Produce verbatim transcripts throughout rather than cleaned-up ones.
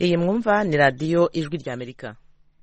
iyi mwumva ni radiyo ijwi ry'Amerika.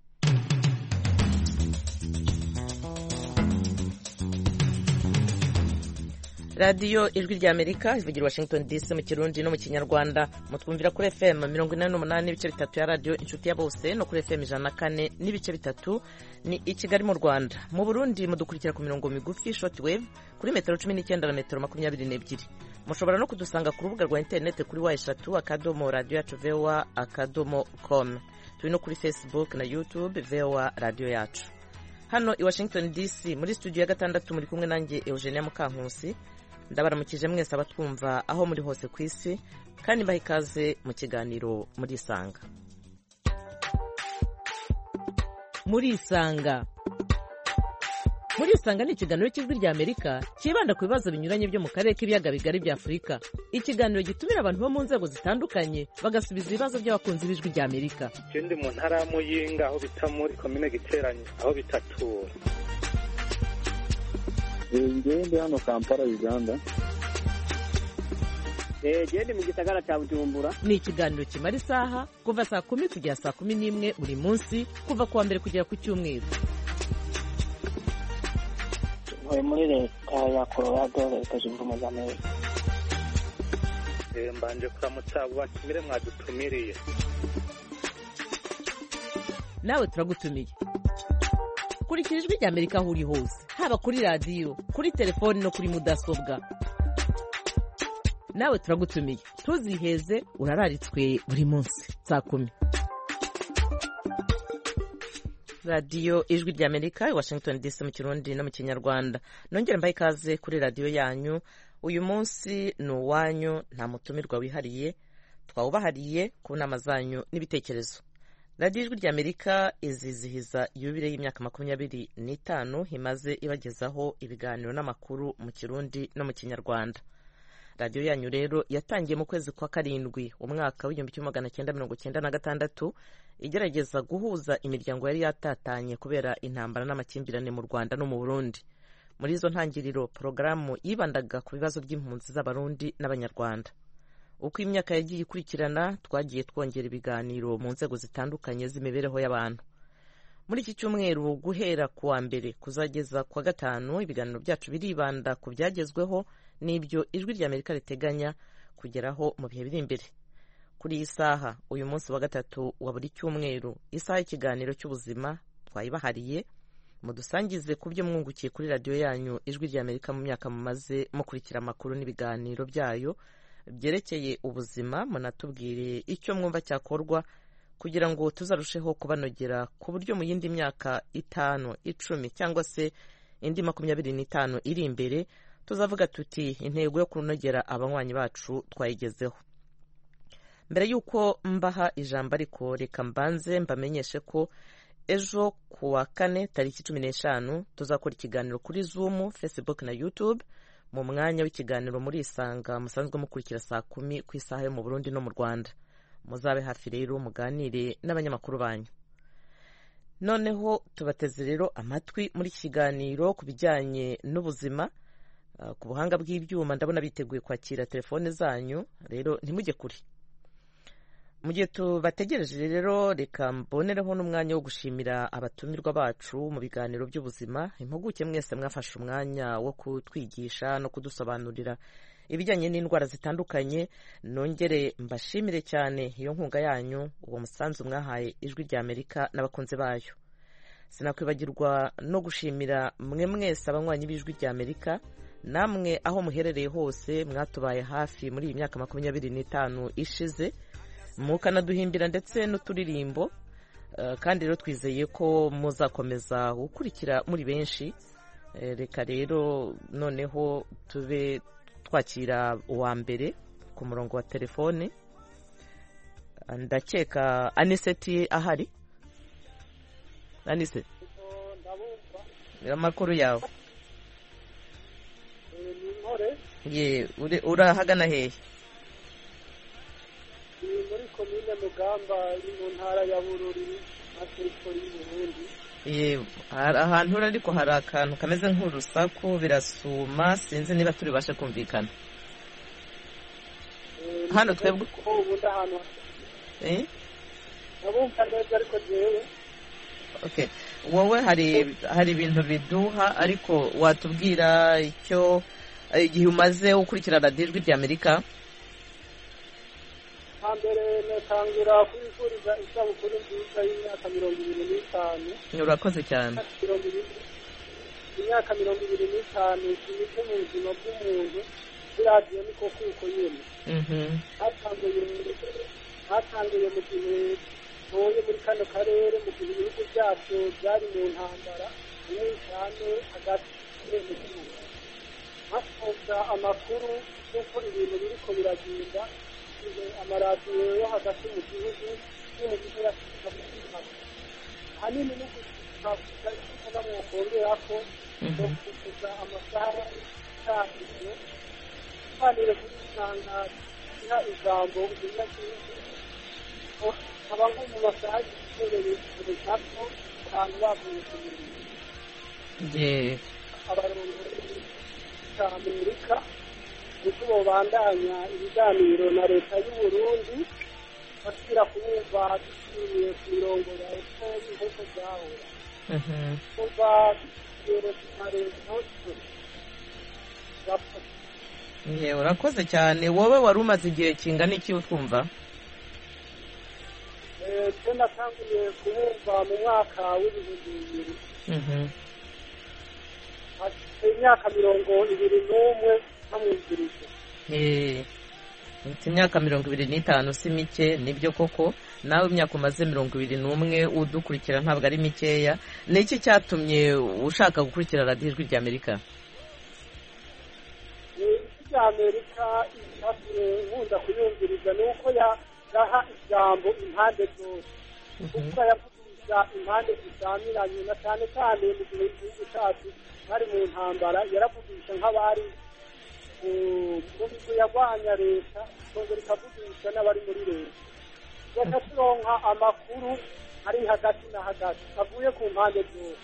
radiyo ijwi ry'Amerika ivugira Washington D C mu Kirundi no mu Kinyarwanda. Mutwumvira kuri F M mirongo inani n'umunani n'ibice bitatu ya radiyo inshuti ya bose no kuri F M ijana na kane n'ibice bitatu ni i Kigali mu Rwanda. Mu Burundi mudukurikira ku mirongo migufi short wave kuri metero cumi n'icyenda na metero makumyabiri n'ebyiri. Mushobora no kudusanga ku rubuga rwa interineti kuri wa eshatu akadomo radio yacu voa akadomo com. Turi no kuri Facebook na YouTube voa radio yacu. Hano i Washington D C muri studio ya gatandatu muri kumwe nanjye Eugenia Mukankusi. Ndabaramukije mwese abatwumva aho muri hose ku isi kandi mbaha ikaze mu kiganiro muri Isanga. Muri Isanga Muri Isanga ni ikiganiro cy'ijwi ry'Amerika kibanda ku bibazo binyuranye byo mu karere k'ibiyaga bigari bya Afurika. Ikiganiro gitumira abantu bo mu nzego zitandukanye bagasubiza ibibazo by'abakunzi b'ijwi ry'Amerika. Ikindi mu ntara ya Muyinga aho bita muri commune Giteranyi aho bitatura. Ngende hano Kampala Uganda. Eh gende mu gisagara cya Bujumbura. Ni ikiganiro kimara isaha kuva saa kumi kugera saa kumi n'imwe buri munsi kuva kuwa mbere kugera ku cyumweru. Ntuye muri leta ya Colorado leta zunze ubumwe za Amerika. Eh mbanje kuramutsa abo batumire mwadutumiriye. Nawe turagutumiye. Kurikira ijwi ry'Amerika aho uri hose, haba kuri radiyo, kuri telefoni no kuri mudasobwa. Nawe turagutumiye, ntuziheze urararitswe buri munsi saa kumi. Radiyo ijwi ry'Amerika i Washington D C mu Kirundi no mu Kinyarwanda. Nongera mbaye ikaze kuri radiyo yanyu. Uyu munsi ni uwanyu, nta mutumirwa wihariye, twawubahariye ku nama zanyu n'ibitekerezo. radiyo ijwi ry'Amerika izizihiza yubile y'imyaka makumyabiri n'itanu imaze ibagezaho ibiganiro n'amakuru mu Kirundi no mu Kinyarwanda. Radiyo yanyu rero yatangiye mu kwezi kwa karindwi umwaka w'igihumbi kimwe magana cyenda mirongo cyenda na gatandatu igerageza guhuza imiryango yari yatatanye kubera intambara n'amakimbirane mu Rwanda no mu Burundi. Muri izo ntangiriro porogaramu yibandaga ku bibazo by'impunzi z'Abarundi n'Abanyarwanda. Uko imyaka yagiye ikurikirana twagiye twongera ibiganiro mu nzego zitandukanye z'imibereho y'abantu. Muri iki cyumweru guhera kuwa mbere kuzageza kwa gatanu ibiganiro byacu biribanda ku byagezweho n'ibyo ijwi ry'Amerika riteganya kugeraho mu bihe biri imbere. Kuri iyi saha uyu munsi wa gatatu wa buri cyumweru isaha y'ikiganiro cy'ubuzima twayibahariye mudusangize ku byo mwungukiye kuri radiyo yanyu ijwi ry'Amerika mu myaka mumaze mukurikira amakuru n'ibiganiro byayo byerekeye ubuzima. Munatubwire icyo mwumva cyakorwa kugira ngo tuzarusheho kubanogera ku buryo mu yindi myaka itanu icumi cyangwa se indi makumyabiri n'itanu iri imbere tuzavuga tuti intego yo kunogera abanywanyi bacu twayigezeho. Mbere y'uko mbaha ijambo ariko reka mbanze mbamenyeshe ko ejo kuwa kane tariki cumi n'eshanu tuzakora ikiganiro kuri Zoom, Facebook na YouTube mu mwanya w'ikiganiro muri Isanga musanzwe mukurikira saa kumi ku isaha yo mu Burundi no mu Rwanda. Muzabe hafi rero muganire n'abanyamakuru banyu. Noneho tubateze rero amatwi muri kiganiro ku bijyanye n'ubuzima. Uh, ku buhanga bw'ibyuma ndabona biteguye kwakira telefone zanyu, rero ntimujye kuri. Mu gihe tubategereje rero reka mbonereho n'umwanya wo gushimira abatumirwa bacu mu biganiro by'ubuzima. Impuguke mwese mwafashe umwanya wo kutwigisha no kudusobanurira ibijyanye n'indwara zitandukanye. Nongere mbashimire cyane iyo nkunga yanyu, uwo musanzu mwahaye ijwi ry'Amerika n'abakunzi bayo. Sinakwibagirwa no gushimira mwe mwese abanywanyi b'ijwi ry'Amerika, namwe aho muherereye hose mwatubaye hafi muri iyi myaka makumyabiri n'itanu ishize, mukanaduhimbira ndetse n'uturirimbo. Uh, kandi rero twizeye ko muzakomeza gukurikira muri benshi. Uh, reka rero noneho tube twakira uwa mbere ku murongo wa telefone. Ndakeka Aniseti ahari. Anise, amakuru yawe? Ye, urahagana hehe? Muri komine Mugamba mu ntara ya Bururi hakurikira y'Uburundi. Ye, ahantu ariko hari akantu kameze nk'urusaku birasuma, sinzi niba turi bashe kumvikana. Hano twebwe ubu ndahantu eh ndabumva neza ariko jewe okay wowe hari hari ibintu biduha ariko watubwira icyo igihe umaze ukurikira radiyo ijwi ry'Amerika. hambere natangura kwifuriza isabukuru nziza y'imyaka mirongo ibiri n'itanu. Urakoze cyane. imyaka mirongo ibiri n'itanu kimeze mu buzima bw'umuntu biradiyo niko kuko nyine hatanguye hatanguye mu gihe ntoye muri kano karere mu gihe ibihugu byacu byari mu ntambara nyinshi cyane hagati mu gihugu hasohoka amakuru y'uko ibintu biriko biragenda amaradiyo yo hagati mu gihugu no mu gihe yafite hanini no kuvuga mu kongera ko no kuvuga amasaha y'itangiriro kandi gusanga ya ijambo ubuzima bw'umuntu abantu mu masaha y'iterere y'itako abantu bavuye ku mirimo ye abarongozi b'Amerika uko babandanya ibiganiro na leta y'u Burundi bashyira kubumva dusubiye ku mirongo ya efuperi nk'uko byahora kuva rero tumarenga ye urakoze cyane. wowe wari umaze igihe kingana iki utwumva? twe natanguye kubumva mu mwaka w'ibihumbi bibiri imyaka mirongo ibiri n'umwe ntamwumvirije. imyaka mirongo ibiri n'itanu si mike, nibyo koko. nawe imyaka umaze mirongo ibiri n'umwe udukurikira ntabwo ari mikeya. ni iki cyatumye ushaka gukurikira radiyo ijwi ry'Amerika? ijwi ry'Amerika icyatumye nkunda kuyumviriza ni uko yaha ijambo impande zose, kuko yavugisha impande zisamiranye na cyane cyane mu gihe igihugu cyacu bari mu ntambara yaravugisha nk'abari mu bigo yarwanya leta ikongera ikavugisha n'abari muri leta, reka turonka amakuru ari hagati na hagati avuye ku mpande zose.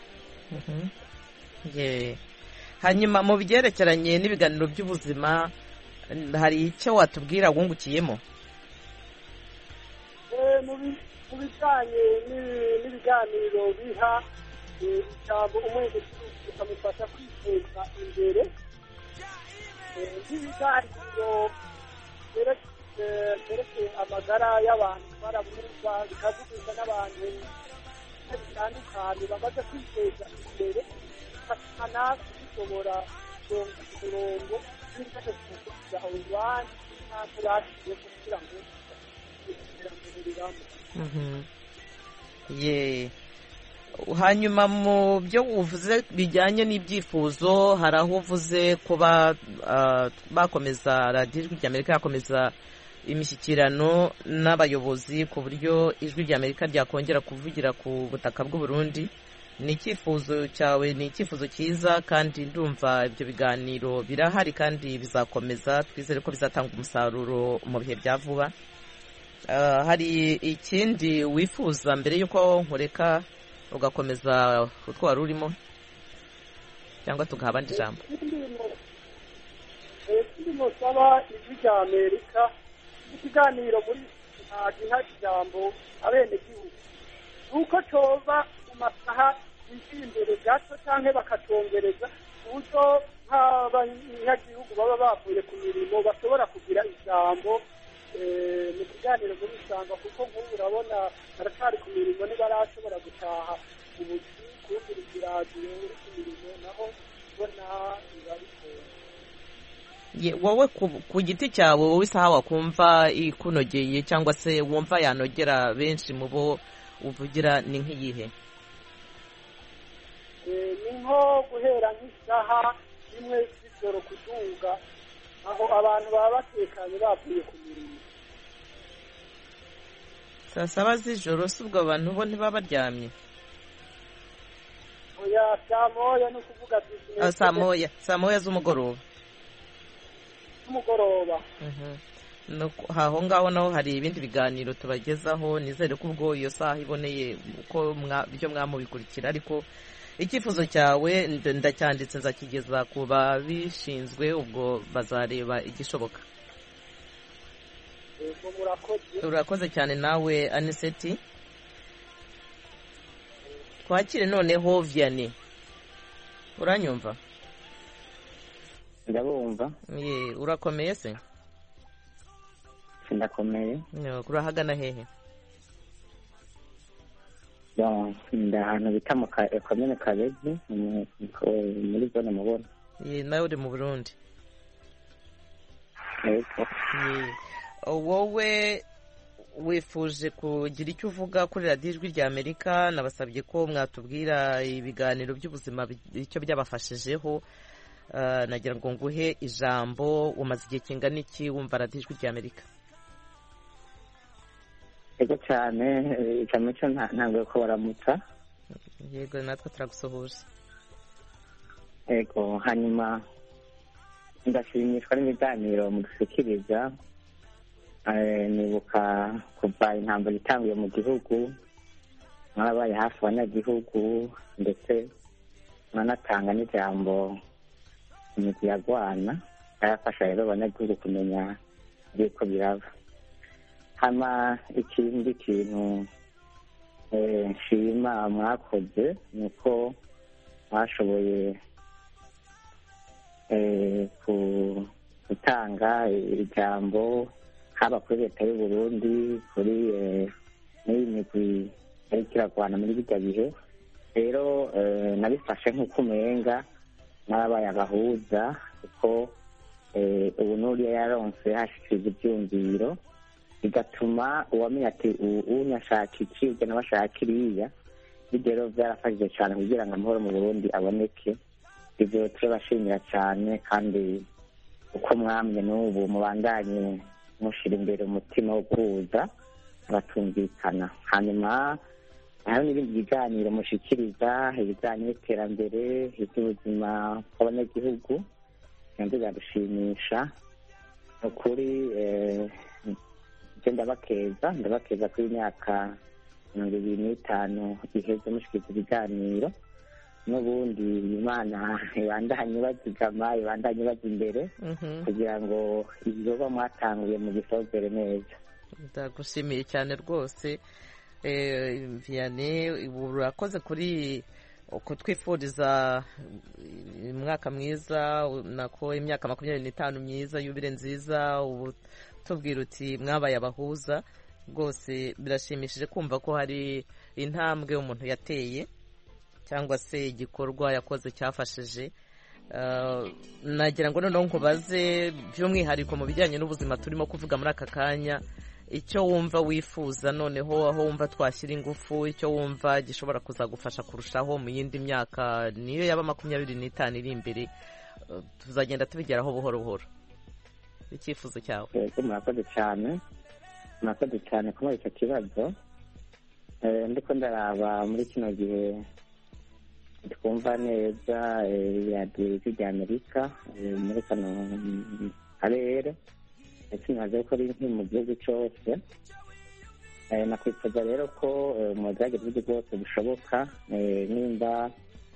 hanyuma mu byerekeranye n'ibiganiro by'ubuzima hari icyo watubwira wungukiyemo? mu bijyanye n'ibiganiro biha ijambo umwenge bikamufasha kwiteza imbere, nk'ibiganiro byerekeye amagara y'abantu barabumva bikavugisha n'abantu bitandukanye bamaze kwiteza imbere bakana bishobora kuronka umurongo w'ibyo kuvuga abandi ntabwo bashize kugira ngo iterambere rirambye. ye hanyuma mu byo uvuze bijyanye n'ibyifuzo hari aho uvuze kuba bakomeza radiyo ijwi ry'Amerika yakomeza imishyikirano n'abayobozi ku buryo ijwi ry'Amerika ryakongera kuvugira ku butaka bw'u Burundi. ni icyifuzo cyawe, ni icyifuzo cyiza kandi ndumva ibyo biganiro birahari kandi bizakomeza. twizere ko bizatanga umusaruro mu bihe bya vuba. hari ikindi wifuza mbere y'uko nkureka ugakomeza utwo wari urimo cyangwa tugaha abandi ijambo? ikindi musaba ijwi ry'Amerika ikiganiro muri giha ijambo abenegihugu nuko coba mu masaha yinjiye imbere gato cyangwa bakacongereza uburyo nk'abanyagihugu baba bavuye ku mirimo bashobora kugira ijambo mu kiganiro muri isanga, kuko nk'ubu urabona baracyari ku mirimo ntibarashobora gutaha ubuzi kumviriza iradiyo uri ku mirimo naho ubona biba wowe ku giti cyawe wowe isaha wakumva ikunogeye cyangwa se wumva yanogera benshi mu bo uvugira ni nk'iyihe? ni nko guhera nk'isaha imwe z'ijoro kuduga aho abantu baba batekanye bavuye ku mirimo. saa saba z'ijoro si ubwo abantu bo ntibaba baryamye? oya saa moya ni ukuvuga saa moya saa moya z'umugoroba z'umugoroba aho ngaho naho hari ibindi biganiro tubagezaho. nizere ko ubwo iyo saha iboneye uko ibyo mwamubikurikira, ariko icyifuzo cyawe ndacyanditse nzakigeza ku babishinzwe, ubwo bazareba igishoboka. urakoze cyane nawe Aniseti. twakire noneho Vianney, uranyumva? ndabumva. Ye, urakomeye se? Ndakomeye. Urahagana hehe? Nda ahantu bita mu komine Kabezi muri zone Mubona. Ye, nawe uri mu Burundi? Yego. Wowe wifuje kugira icyo uvuga kuri radiyo ijwi rya Amerika, nabasabye ko mwatubwira ibiganiro by'ubuzima icyo byabafashijeho. Nagira ngo nguhe ijambo, umaze igihe kingana iki wumva radiyo ijwi rya Amerika? Yego cyane, cyane cyo ntabwo ko baramutsa. Yego, natwe turagusuhuje. Yego, hanyuma ndashimishwa n'ibiganiro mudushyikiriza. Nibuka kuva intambara itanguye mu gihugu, mwabaye hafi abanyagihugu, ndetse mwanatanga n'ijambo imigwi yagwana, yarafasha rero abanyagihugu kumenya ibiko biraba. Hama ikindi kintu nshima mwakoze ni uko mwashoboye gutanga ijambo haba kuri leta y'u Burundi, kuri n'iyi migwi yariko iragwana muri birya bihe. Rero nabifashe nk'uko umenga n'ababaye abahuza, kuko ubu n'uriya yaronse hashikiriza ivyumviro, bigatuma uwamenya ati unyashaka iki ujya nawe ashaka iriya. Ibyo rero byarafashije cyane kugira ngo amahoro mu Burundi aboneke. Ibyo turabashimira cyane, kandi uko mwamye n'ubu mubandanye mushira imbere umutima wo guhuza abatumvikana. Hanyuma hari n'ibindi biganiro mushikiriza, ibijyanye n'iterambere, iby'ubuzima bw'abanyagihugu, nabyo biradushimisha. Ukuri ndabakeza ndabakeza kuri imyaka mirongo ibiri n'itanu iheze mushikiriza ibiganiro. N'ubundi Imana ibandanye bazigama, ibandanye baza imbere, kugira ngo ibikorwa mwatanguye mu gisozere neza. Ndagushimiye cyane rwose Vianney, urakoze kuri kutwifuriza umwaka mwiza, nako imyaka makumyabiri n'itanu myiza, yubile nziza. Ubu tubwira uti mwabaye abahuza rwose. Birashimishije kumva ko hari intambwe umuntu yateye cyangwa se igikorwa yakoze cyafashije. Nagira ngo noneho nkubaze by'umwihariko mu bijyanye n'ubuzima turimo kuvuga muri aka kanya, icyo wumva wifuza noneho, aho wumva twashyira ingufu, icyo wumva gishobora kuzagufasha kurushaho mu yindi myaka niyo yaba makumyabiri n'itanu iri imbere, tuzagenda tubigeraho buhoro buhoro. Icyifuzo cyawe? Yego, murakoze cyane, murakoze cyane kuri icyo kibazo. Ndiko ndaraba muri kino gihe twumva neza radiyo rya Amerika muri kano karere, ndetse nkaze ko ari mu gihugu cyose. Nakwifuza rero ko mu byagira uburyo bwose bushoboka, nimba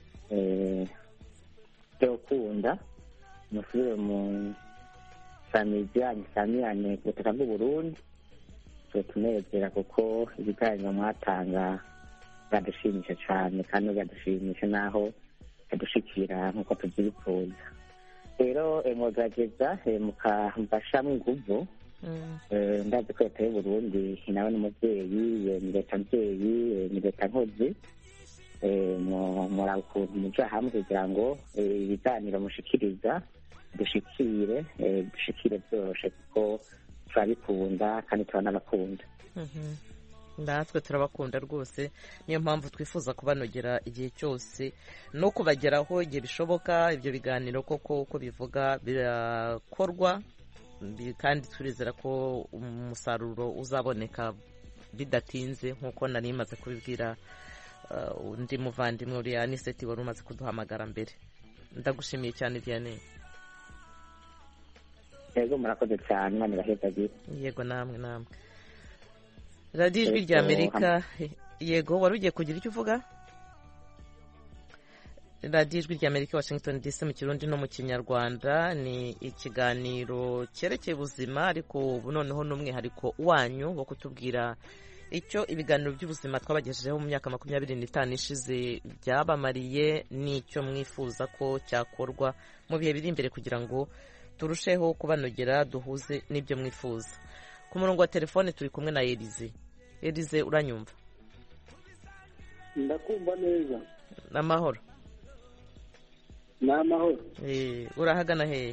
byokunda musubire mu samiziyani samiyane ku butaka bw'Uburundi, tutunezera kuko ibiganiro mwatanga biradushimisha cyane, kandi biradushimisha naho bidushikira nk'uko tubyifuza. Rero mugerageza mukambashamwo inguvu. Ndazi ko leta y'u Burundi nawe n'umubyeyi, ni leta mbyeyi, ni leta nkozi. Muraba ukuntu muja hamwe kugira ngo ibiganiro mushikiriza dushikire dushikire byoroshe, kuko turabikunda kandi turanabakunda. Natwe turabakunda rwose, niyo mpamvu twifuza kubanogera igihe cyose no kubageraho igihe bishoboka. Ibyo biganiro koko uko bivuga birakorwa, kandi turizera ko umusaruro uzaboneka bidatinze, nk'uko nari maze kubibwira undi muvandimwe uri Aniseti wari umaze kuduhamagara mbere. Ndagushimiye cyane Vianney. Yego, murakoze cyane, Imana ibahezagire. Yego, namwe namwe. Radiyo ijwi rya Amerika. Yego, wari ugiye kugira icyo uvuga? Radiyo ijwi rya Amerika, Washington D C, mu Kirundi no mu Kinyarwanda. Ni ikiganiro cyerekeye ubuzima, ariko ubu noneho n'umwihariko wanyu wo kutubwira icyo ibiganiro by'ubuzima twabagejejeho mu myaka makumyabiri n'itanu ishize byabamariye n'icyo mwifuza ko cyakorwa mu bihe biri imbere kugira ngo turusheho kubanogera duhuze n'ibyo mwifuza. Ku murongo wa telefone turi kumwe na Elize. Elize, uranyumva? Ndakumva neza. N'amahoro? Ni amahoro. Eh, urahagana hehe?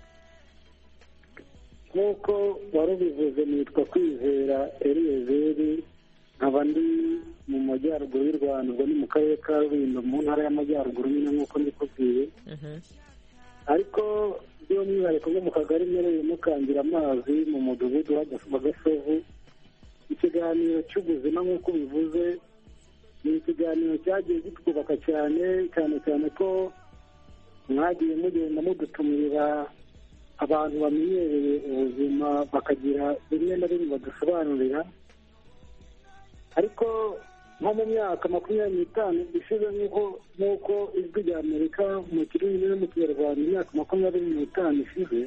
Nk'uko wari ubivuze, nitwa Kwizera Eliyezeri, nkaba ndi mu majyaruguru y'u Rwanda, ubwo ni mu karere ka Rulindo mu ntara y'amajyaruguru nyine nk'uko ndikubwiye. Ariko by'umwihariko nko mu kagari mpereyemo Kangira amazi mu mudugudu wa Gasovu, ikiganiro cy'ubuzima nk'uko bivuze ni ikiganiro cyagiye gitwubaka cyane cyane cyane ko mwagiye mugenda mudutumirira abantu bamenyereye ubuzima bakagira bimwe na bimwe badusobanurira. Ariko nko mu myaka makumyabiri n'itanu ishize nk'uko ijwi rya Amerika mu kirimi no mu kinyarwanda imyaka makumyabiri n'itanu ishize,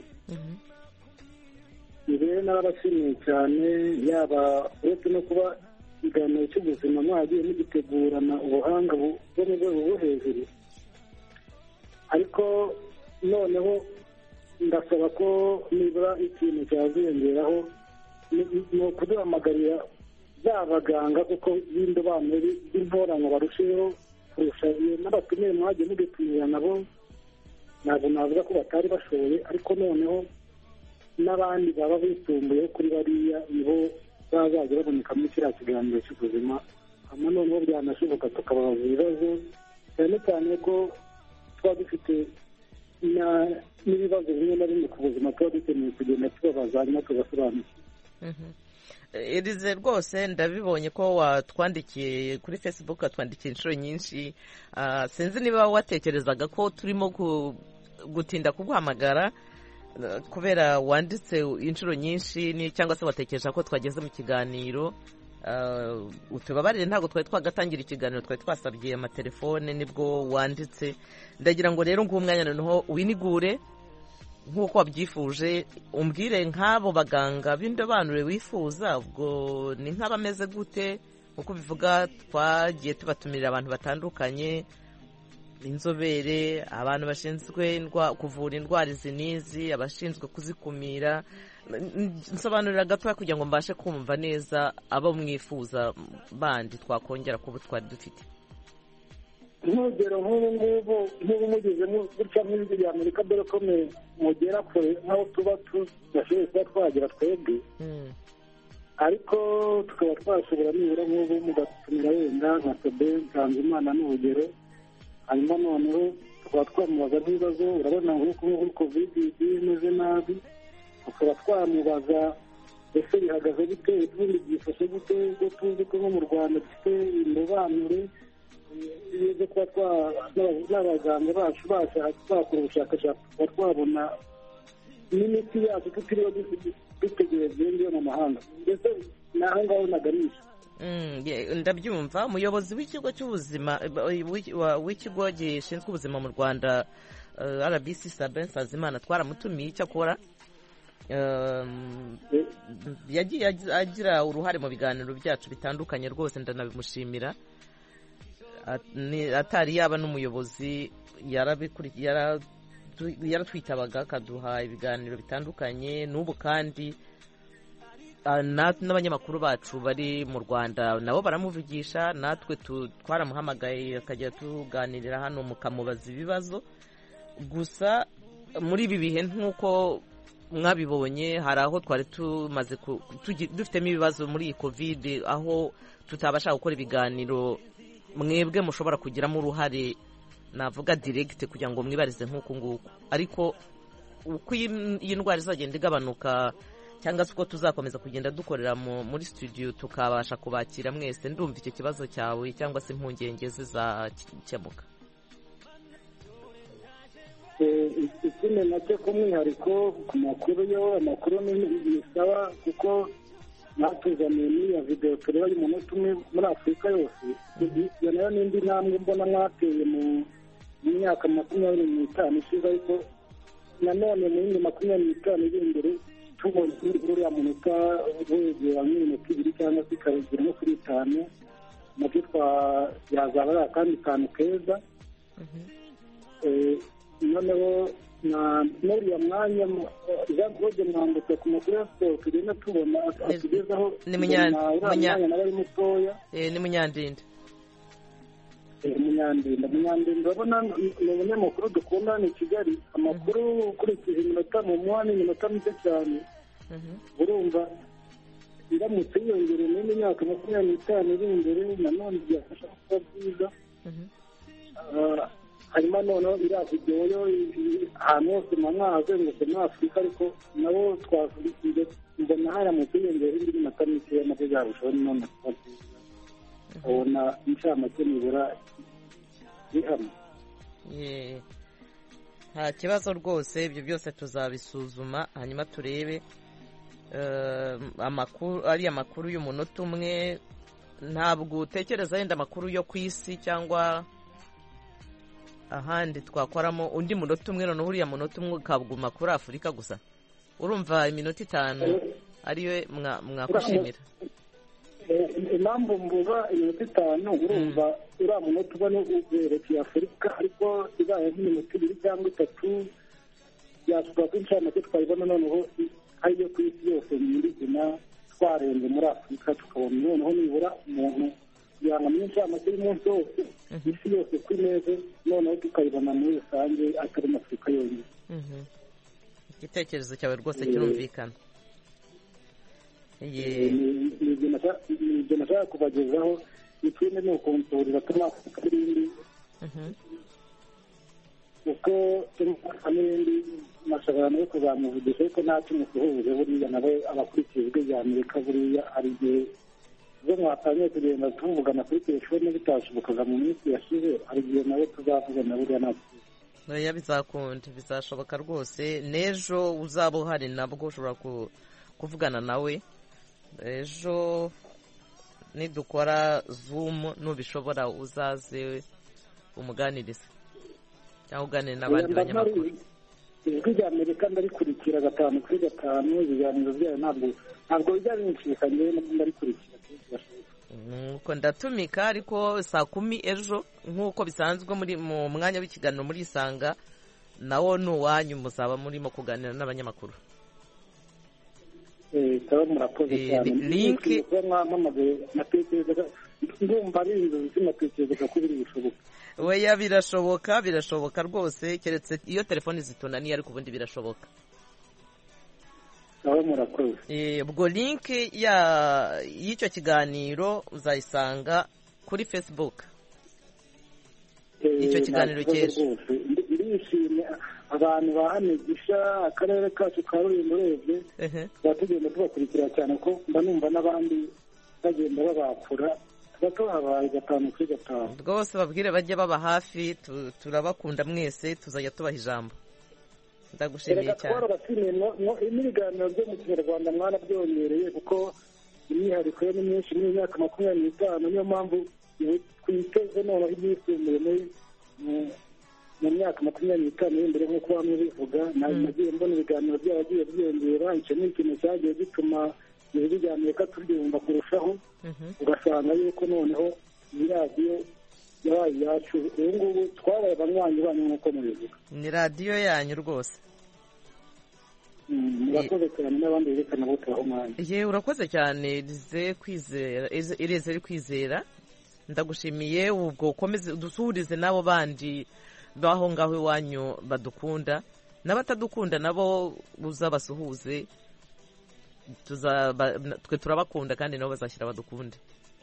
rero narabashimiye cyane, yaba uretse no kuba ikiganiro cy'ubuzima mwagiye mugitegurana ubuhanga bwo mu rwego rwo hejuru. Ariko noneho ndasaba ko nibura ikintu cyaziyongeraho ni ukuduhamagarira ba baganga kuko b'indobanure b'intorano barusheho kurusha n'abatumire mwagiye mudutumira nabo, ntabwo navuga ko batari bashoboye, ariko noneho n'abandi baba bisumbuyeho kuri bariya nibo bazajya baboneka muri kiriya kiganiro cy'ubuzima, hanyuma noneho byanashoboka tukababaza ibibazo, cyane cyane ko tuba dufite n'ibibazo bimwe na bimwe ku buzima tuba dukeneye kugenda tubabaza hanyuma tugasobanukirwa. Elize, rwose ndabibonye ko watwandikiye kuri Facebook, watwandikiye inshuro nyinshi. Sinzi niba watekerezaga ko turimo gutinda kuguhamagara kubera wanditse inshuro nyinshi, cyangwa se watekereje ko twageze mu kiganiro. Utubabarire, ntabwo twari twagatangira ikiganiro, twari twasabye amatelefone nibwo wanditse. Ndagira ngo rero nguhe umwanya noneho winigure nk'uko wabyifuje, umbwire nk'abo baganga b'indobanure wifuza, ubwo ni nk'abameze gute? Nk'uko bivuga twagiye tubatumira abantu batandukanye, inzobere, abantu bashinzwe kuvura indwara izi n'izi, abashinzwe kuzikumira. Nsobanurira gatoya kugira ngo mbashe kumva neza abo mwifuza bandi twakongera kuba twari dufite. Nk'urugero nk'ubu ngubu nk'ubu mugeze gutya nk'ijwi rya Amerika, dore ko mugera kure nk'aho tuba tudashoboye kuba twagera twebwe, ariko tukaba twashobora nibura nk'ubu mugatumira wenda nka Tobe Nsanzimana n'urugero, hanyuma noneho tukaba twamubaza n'ibibazo. Urabona nk'uko nk'ubu kovide imeze nabi, tukaba twamubaza ese bihagaze gute, ubundi byifashe gute, ubwo tuzi ko nko mu Rwanda dufite indobanure zo kuba n'abaganga bacu bakora ubushakashatsi tukaba twabona n'imiti yacu tutiriwe dutegereje iyo mu mahanga. Mbese ni aho ngaho naganisha. Ndabyumva. Umuyobozi w'ikigo cy'ubuzima w'ikigo gishinzwe ubuzima mu Rwanda R B C Sabin Nsanzimana twaramutumiye, icyakora yagiye agira uruhare mu biganiro byacu bitandukanye, rwose ndanabimushimira. Atari yaba n'umuyobozi yaratwitabaga akaduha ibiganiro bitandukanye. N'ubu kandi n'abanyamakuru bacu bari mu Rwanda nabo baramuvugisha, natwe twaramuhamagaye akajya tuganirira hano mukamubaza ibibazo. Gusa muri ibi bihe nk'uko mwabibonye, hari aho twari tumaze dufitemo ibibazo muri iyi kovide, aho tutabasha gukora ibiganiro mwebwe mushobora kugiramo uruhare, navuga direct, kugira ngo mwibarize nk'uku nguku. Ariko uko iyi ndwara izagenda igabanuka, cyangwa se uko tuzakomeza kugenda dukorera muri studio tukabasha kubakira mwese, ndumva icyo kibazo cyawe cyangwa se impungenge zizakemuka. Ikindi nacyo k'umwihariko ku makuru yo, amakuru bisaba kuko natuzaniye n'iya videwo tureba y'umunota umwe muri Afurika yose. Iyo nayo n'indi ntambwe mbona mwateye mu myaka makumyabiri n'itanu ishize, ariko nanone mu yindi makumyabiri n'itanu iri imbere tubonye uriya munota wegera nk'iminota ibiri cyangwa se ikagera no kuri itanu nabyo yazaba ari akandi kantu keza. Noneho n'uriya mwanya Jean Claude Mwambutsa ku makuru ya siporo tugenda tubona atugezaho ni mwanya nawe ari mutoya ni Munyandinda Munyandinda Munyandinda urabona ni umunyamakuru dukunda ni Kigali, amakuru ukurikije iminota mu mwanya iminota mike cyane. urumva iramutse yiyongere n'indi myaka makumyabiri n'itanu iri imbere nanone byafasha kuba byiza. hanyuma noneho iriya videwo yo ahantu hose mu mwazengurutse muri Afurika, ariko nabo twafurikije mbona haramutse yiyongera indi minota mikeya nabyo byarushaho none kuba byiza. ubona inshamake nibura bihamye. nta kibazo rwose, ibyo byose tuzabisuzuma hanyuma turebe amakuru ari amakuru y'umunota umwe. ntabwo utekereza yenda amakuru yo ku isi cyangwa ahandi twakoramo undi munota umwe, noneho uriya munota umwe ukaguma kuri Afurika gusa? urumva iminota itanu ariyo mwakwishimira? impamvu mvuga iminota itanu, urumva uriya munota ubona uzerekeye Afurika, ariko ibaye nk'iminota ibiri cyangwa itatu byashoboka ko inshamake twayibona noneho ariyo ku isi yose nyirizina, twarenze muri Afurika tukabona noneho nibura umuntu kugira ngo amenye inshamake y'umunsi wose isi yose uko imeze, noneho tukayibona muri rusange atari mu Afurika yonyine. igitekerezo cyawe rwose kirumvikana. ibyo nashaka kubagezaho, ikindi ni ukunsurira tunafurika n'ibindi uko tunafurika n'ibindi nashobora no kuzamuvugisha, ariko nta cy'umusuhuze buriya nawe abakurikiye ijwi rya Amerika buriya hari igihe zo mwatangiye kugenda tuvugana kuri telefone bitashobokaga mu minsi yashize, hari igihe nawe tuzavugana buriya nta kibazo. oya bizakunda, bizashoboka rwose. n'ejo uzaba uhari nabwo ushobora kuvugana nawe. ejo nidukora zoom nubishobora uzaze umuganiriza cyangwa uganire n'abandi banyamakuru. ijwi rya Amerika ndarikurikira gatanu kuri gatanu, ibiganiro byayo ntabwo ntabwo bijya binshikanye, ndarikurikira nuko ndatumika. ariko saa kumi ejo nk'uko bisanzwe muri mu mwanya w'ikiganiro muri Isanga, nawo ni uwanyu, muzaba murimo kuganira n'abanyamakuru. Taba murakoze cyane. link mwamamaye natekerezaga ndumva ari inzozi sinatekerezaga ko biri bushoboka. weya birashoboka, birashoboka rwose, keretse iyo telefoni zitunaniye, ariko ubundi birashoboka. Taba murakoze. ubwo link ya y'icyo kiganiro uzayisanga kuri Facebook. icyo kiganiro cy'ejo ndishimye abantu bahanigisha akarere kacu ka Rulindo urebye tuba tugenda tubakurikira cyane, ko mba numva n'abandi bagenda babakura, tuba tubahabaye gatanu kuri gatanu. rwose babwire bajye baba hafi, turabakunda mwese, tuzajya tubaha ijambo. ndagushimiye cyane. n'ibiganiro byo mu Kinyarwanda mwarabyongereye, kuko imyihariko yo ni myinshi n'imyaka makumyabiri n'itanu, niyo mpamvu twiteze noneho ibyisumbuye mu myaka makumyabiri n'itanu y'imbere nk'uko bamwe bivuga. nagiye mbona ibiganiro byagiye byiyongera, icyo ni ikintu cyagiye gituma ijwi rya Amerika turyumva kurushaho, ugasanga yuko noneho iyi radiyo yabaye iyacu. ubu ngubu twabaye abanywanyi banyu nk'uko mubivuga. ni radiyo yanyu rwose. murakoze cyane, n'abandi berekana bo tubaho umwanya. ye urakoze cyane. rize kwizera ireze ri kwizera, ndagushimiye. ubwo ukomeze udusuhurize n'abo bandi baho ngaho iwanyu badukunda, n'abatadukunda nabo uzabasuhuze. twe turabakunda kandi nabo bazashyira badukunde.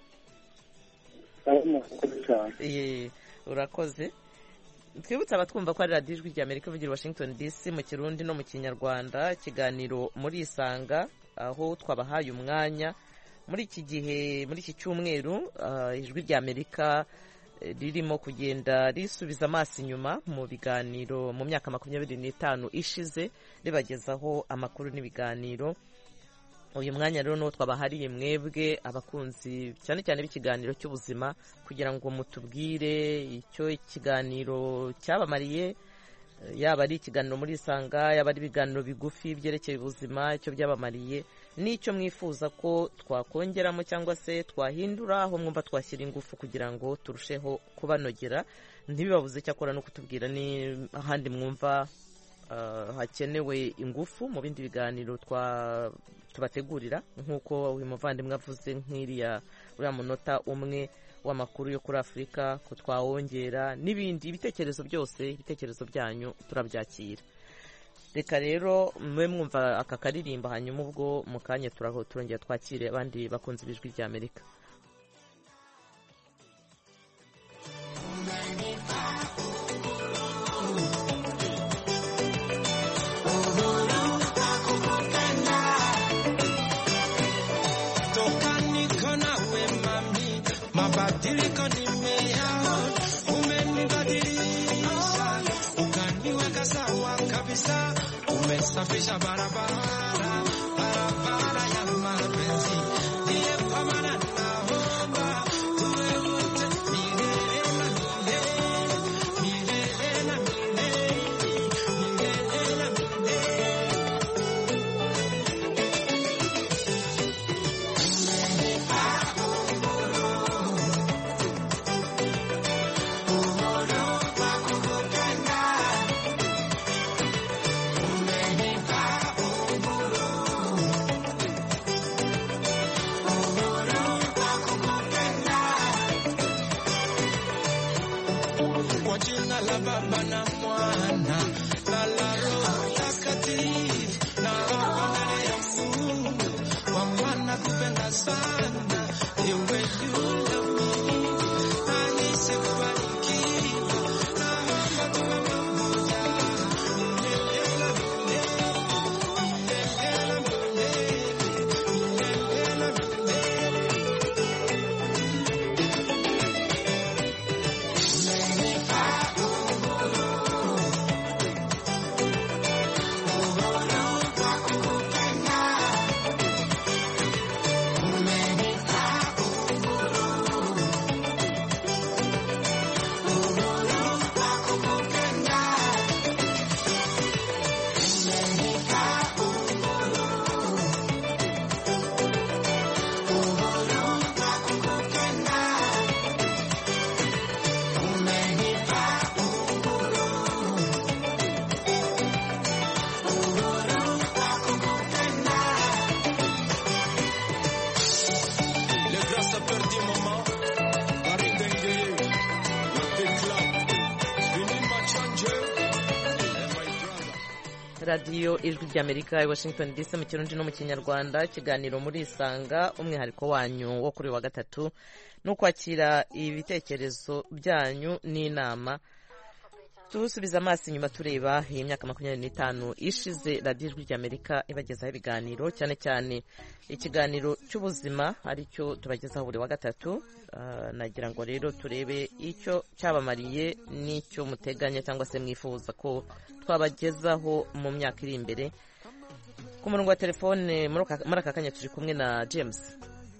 urakoze. twibutse abatwumva ko ari radiyo ijwi rya Amerika ivugira Washington D C mu Kirundi no mu Kinyarwanda, ikiganiro muri Isanga, aho twabahaye umwanya muri iki gihe, muri iki cyumweru ijwi rya Amerika ririmo kugenda risubiza amaso inyuma mu biganiro mu myaka makumyabiri n'itanu ishize, ribagezaho amakuru n'ibiganiro. uyu mwanya rero n'uwo twabahariye mwebwe abakunzi cyane cyane b'ikiganiro cy'ubuzima, kugira ngo mutubwire icyo ikiganiro cyabamariye, yaba ari ikiganiro muri Isanga, yaba ari ibiganiro bigufi byerekeye ubuzima, icyo byabamariye n'icyo mwifuza ko twakongeramo cyangwa se twahindura, aho mwumva twashyira ingufu kugira ngo turusheho kubanogera. Ntibibabuze cyakora no kutubwira ni ahandi mwumva hakenewe ingufu mu bindi biganiro tubategurira, nk'uko uyu muvandimwe avuze nk'iriya uriya munota umwe w'amakuru yo kuri Afurika ko twawongera, n'ibindi ibitekerezo byose, ibitekerezo byanyu turabyakira. Reka rero mwe mwumva aka karirimba, hanyuma ubwo mu kanya turaho turongera twakire abandi bakunze ibijwi rya Amerika. Mabadiliko nimeyao, umenibadilisha, ukaniweka sawa kabisa, umesafisha barabara, barabara ya mapenzi, ndiye kwa maana naomba tuwe wote milele na milele, milele na milele, milele na milele. La baba na mwana la la roho takatifu na roho ya Mungu kwa mwana kupenda sana ewe yule mimi anise kubarikiwa na mama tuwe pamoja milele na milele milele na milele milele na milele. radiyo ijwi ry'Amerika i Washington D C mu kirundi no mu kinyarwanda. Ikiganiro muri Isanga, umwihariko wanyu wo kuri wa gatatu no kwakira ibitekerezo byanyu n'inama. Tusubiza amaso inyuma tureba iyi myaka makumyabiri n'itanu ishize radiyo ijwi ry'Amerika ibagezaho ibiganiro, cyane cyane ikiganiro cy'ubuzima aricyo tubagezaho buri wa gatatu. Uh, nagira ngo rero turebe icyo cyabamariye n'icyo muteganya cyangwa se mwifuza ko twabagezaho mu myaka iri imbere. Ku murongo wa telefone muri aka kanya turi kumwe na James.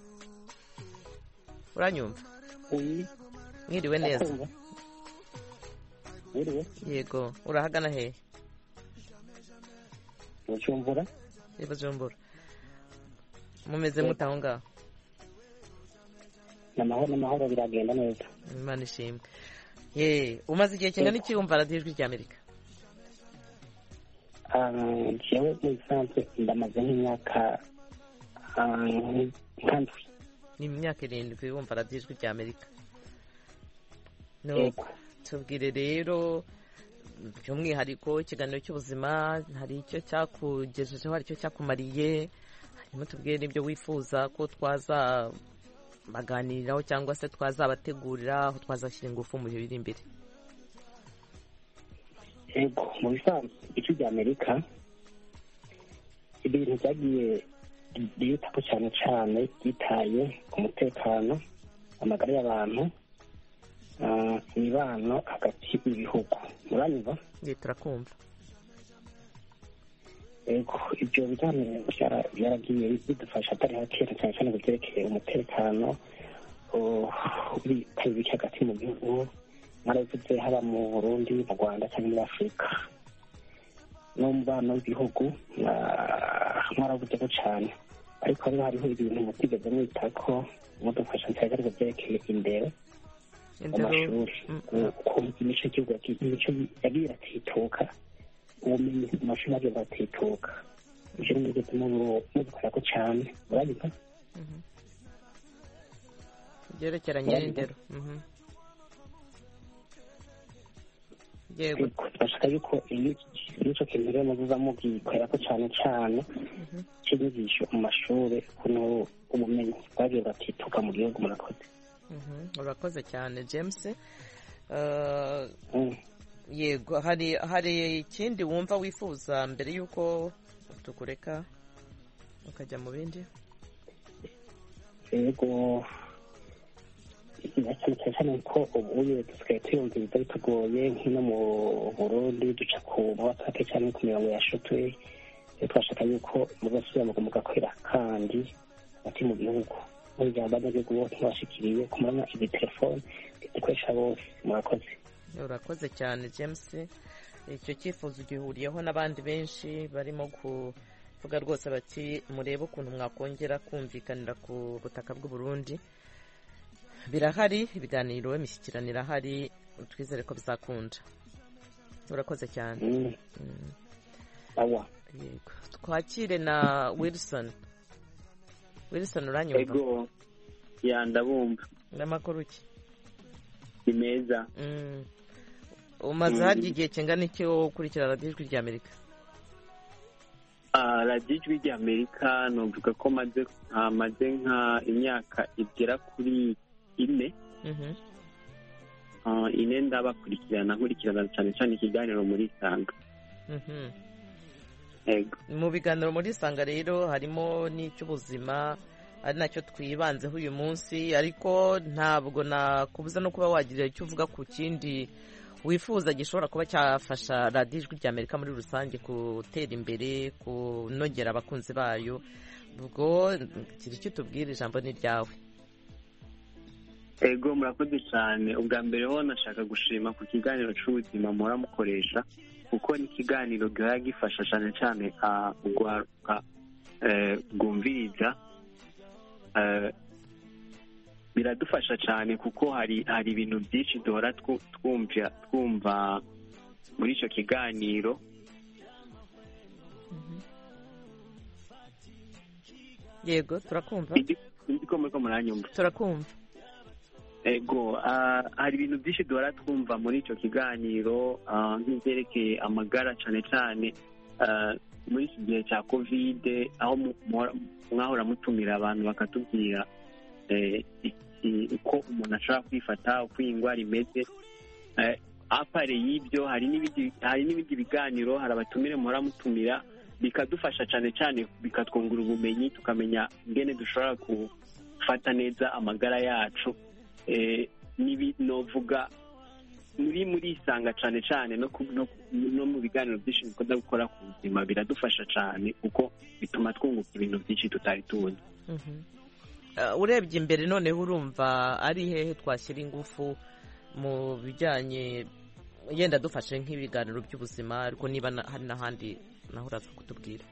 Uranyumva? Oui. Mwiriwe neza? Mwiriwe. Yego, urahagana he? Bujumbura. Yego, Bujumbura. Mumeze mutaho ngaho? Namahoro namahoro biragenda neza. Imana ishimwe. Ye, umaze igihe kingana iki wumva radiyo ijwi ry'Amerika? Ah, jewe musanzwe ndamaze nk'imyaka nk'indwi. Ni imyaka irindwi wumva radiyo ijwi ry'Amerika. No, tubwire rero by'umwihariko ikiganiro cy'ubuzima, hari icyo cyakugejejeho, hari icyo cyakumariye, hanyuma tubwire n'ibyo wifuza ko twaza baganiriraho cyangwa se twazabategurira aho twazashyira ingufu mu bihe biri imbere. Yego, mu bisanzwe ijwi ry'Amerika ibintu byagiye byitaho cyane cyane byitaye ku mutekano, amagara y'abantu, imibano hagati y'ibihugu. Muranyumva? Ye, turakumva. Yego, ibyo biganiro byaragiye bidufasha atari hakera cyane cyane byerekeye umutekano bitari bike hagati mu gihugu, mwarabivuze haba mu Burundi mu Rwanda cyangwa muri Afurika no mu bana b'ibihugu mwaravuzeho cyane ariko haba hariho ibintu mutigeze mwita ko mudufasha nshaka ariko byerekeye imbere mu mashuri ukuntu imico y'igihugu imico yagiye iratituka ubumenyi mu mashuri yagiye iratituka ibyo ni byo mudukora ko cyane murabizi byerekeranye n'indero yego twashaka yuko nicyo kintu rero muzuza mubwikorera ko cyane cyane cy'inyigisho mu mashuri kuno ubumenyi bwagiye batituka mu gihugu murakoze urakoze cyane James yego hari hari ikindi wumva wifuza mbere y'uko tukureka ukajya mu bindi yego cyane cyane ko ubu dusigaye tuyumviriza bitugoye nk'ino mu Burundi duca ku WhatsApp cyane ku mirongo ya shotwe twashaka yuko muzasubira mu mugakorera kandi ati mu gihugu muri jambo n'agihugu bose bashikiriye kumenya izi telefone dukoresha bose murakoze urakoze cyane James icyo cyifuzo gihuriyeho n'abandi benshi barimo kuvuga rwose bati murebe ukuntu mwakongera kumvikanira ku butaka bw'u Burundi birahari ibiganiro imishyikirano irahari twizere ko bizakunda urakoze cyane awa yego twakire na Wilson Wilson uranyumva yego ya ndabumva n'amakuru ki ni meza umaze harya igihe kingana iki wo ukurikira radiyo ijwi ry'Amerika radiyo ijwi ry'Amerika numvuga ko maze maze nka imyaka igera kuri ine ine ndabakurikirana nkurikirana cyane cyane ikiganiro muri Sanga mu biganiro muri Sanga rero harimo n'icy'ubuzima ari nacyo twibanzeho uyu munsi ariko ntabwo nakubuza no kuba wagira icyo uvuga ku kindi wifuza gishobora kuba cyafasha radiyo ijwi ry'Amerika muri rusange gutera imbere kunogera abakunzi bayo ubwo kiri icyo tubwira ijambo ni ryawe ego murakoze cyane ubwa mbere ho nashaka gushima ku kiganiro cy'ubuzima muhora mukoresha kuko ni ikiganiro gihora gifasha cyane cyane urwaruka rwumviriza biradufasha cyane kuko hari hari ibintu byinshi duhora twumva twumva muri icyo kiganiro yego turakumva ko muri ko muranyumva turakumva ego hari ibintu byinshi duhora twumva muri icyo kiganiro nk'ibyerekeye amagara cyane cyane muri iki gihe cya kovide aho mwahora mutumira abantu bakatubwira uko umuntu ashobora kwifata uko iyi ndwara imeze apare y'ibyo hari n'ibindi biganiro hari abatumire muhora mutumira bikadufasha cyane cyane bikatwungura ubumenyi tukamenya ingene dushobora gufata neza amagara yacu novuga muri muri Isanga cyane cyane no mu biganiro byinshi bikunda gukora ku buzima biradufasha cyane kuko bituma twunguka ibintu byinshi tutari tuzi urebye imbere noneho urumva ari hehe twashyira ingufu mu bijyanye yenda dufashe nk'ibiganiro by'ubuzima ariko niba hari n'ahandi naho uraza kutubwira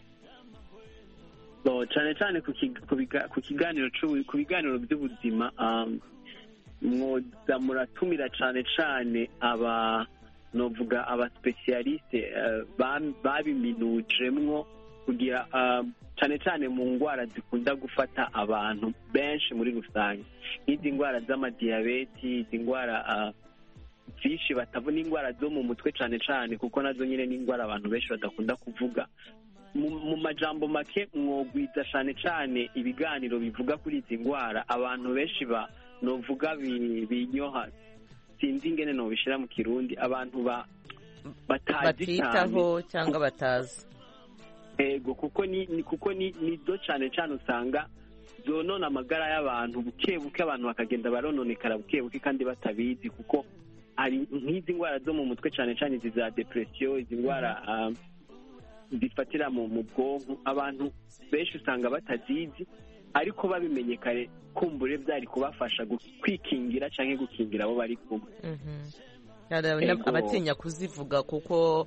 cyane cyane ku kiganiro ku biganiro by'ubuzima mwoza muratumira cyane cyane aba novuga aba specialiste babiminujemwo kugira cyane cyane mu ndwara zikunda gufata abantu benshi muri rusange nk'izi ndwara z'amadiyabeti izi ndwara byinshi batabona indwara zo mu mutwe cyane cyane kuko nazo nyine ni indwara abantu benshi badakunda kuvuga mu majambo make mwogwiza cyane cyane ibiganiro bivuga kuri izi ndwara abantu benshi ba novuga binyoha sinzi ingene nobishira mu kirundi abantu ba batazi batitaho cyangwa batazi ego kuko ni kuko ni nizo cyane cyane usanga zonona amagara y'abantu buke buke abantu bakagenda barononekara buke buke kandi batabizi kuko hari nk'izi ndwara zo mu mutwe cyane cyane izi za depression izi ndwara zifatira mu bwonko abantu benshi usanga batazizi ariko babimenye kare kumbure byari kubafasha kwikingira cyangwa gukingira abo bari kumwe abatinya kuzivuga kuko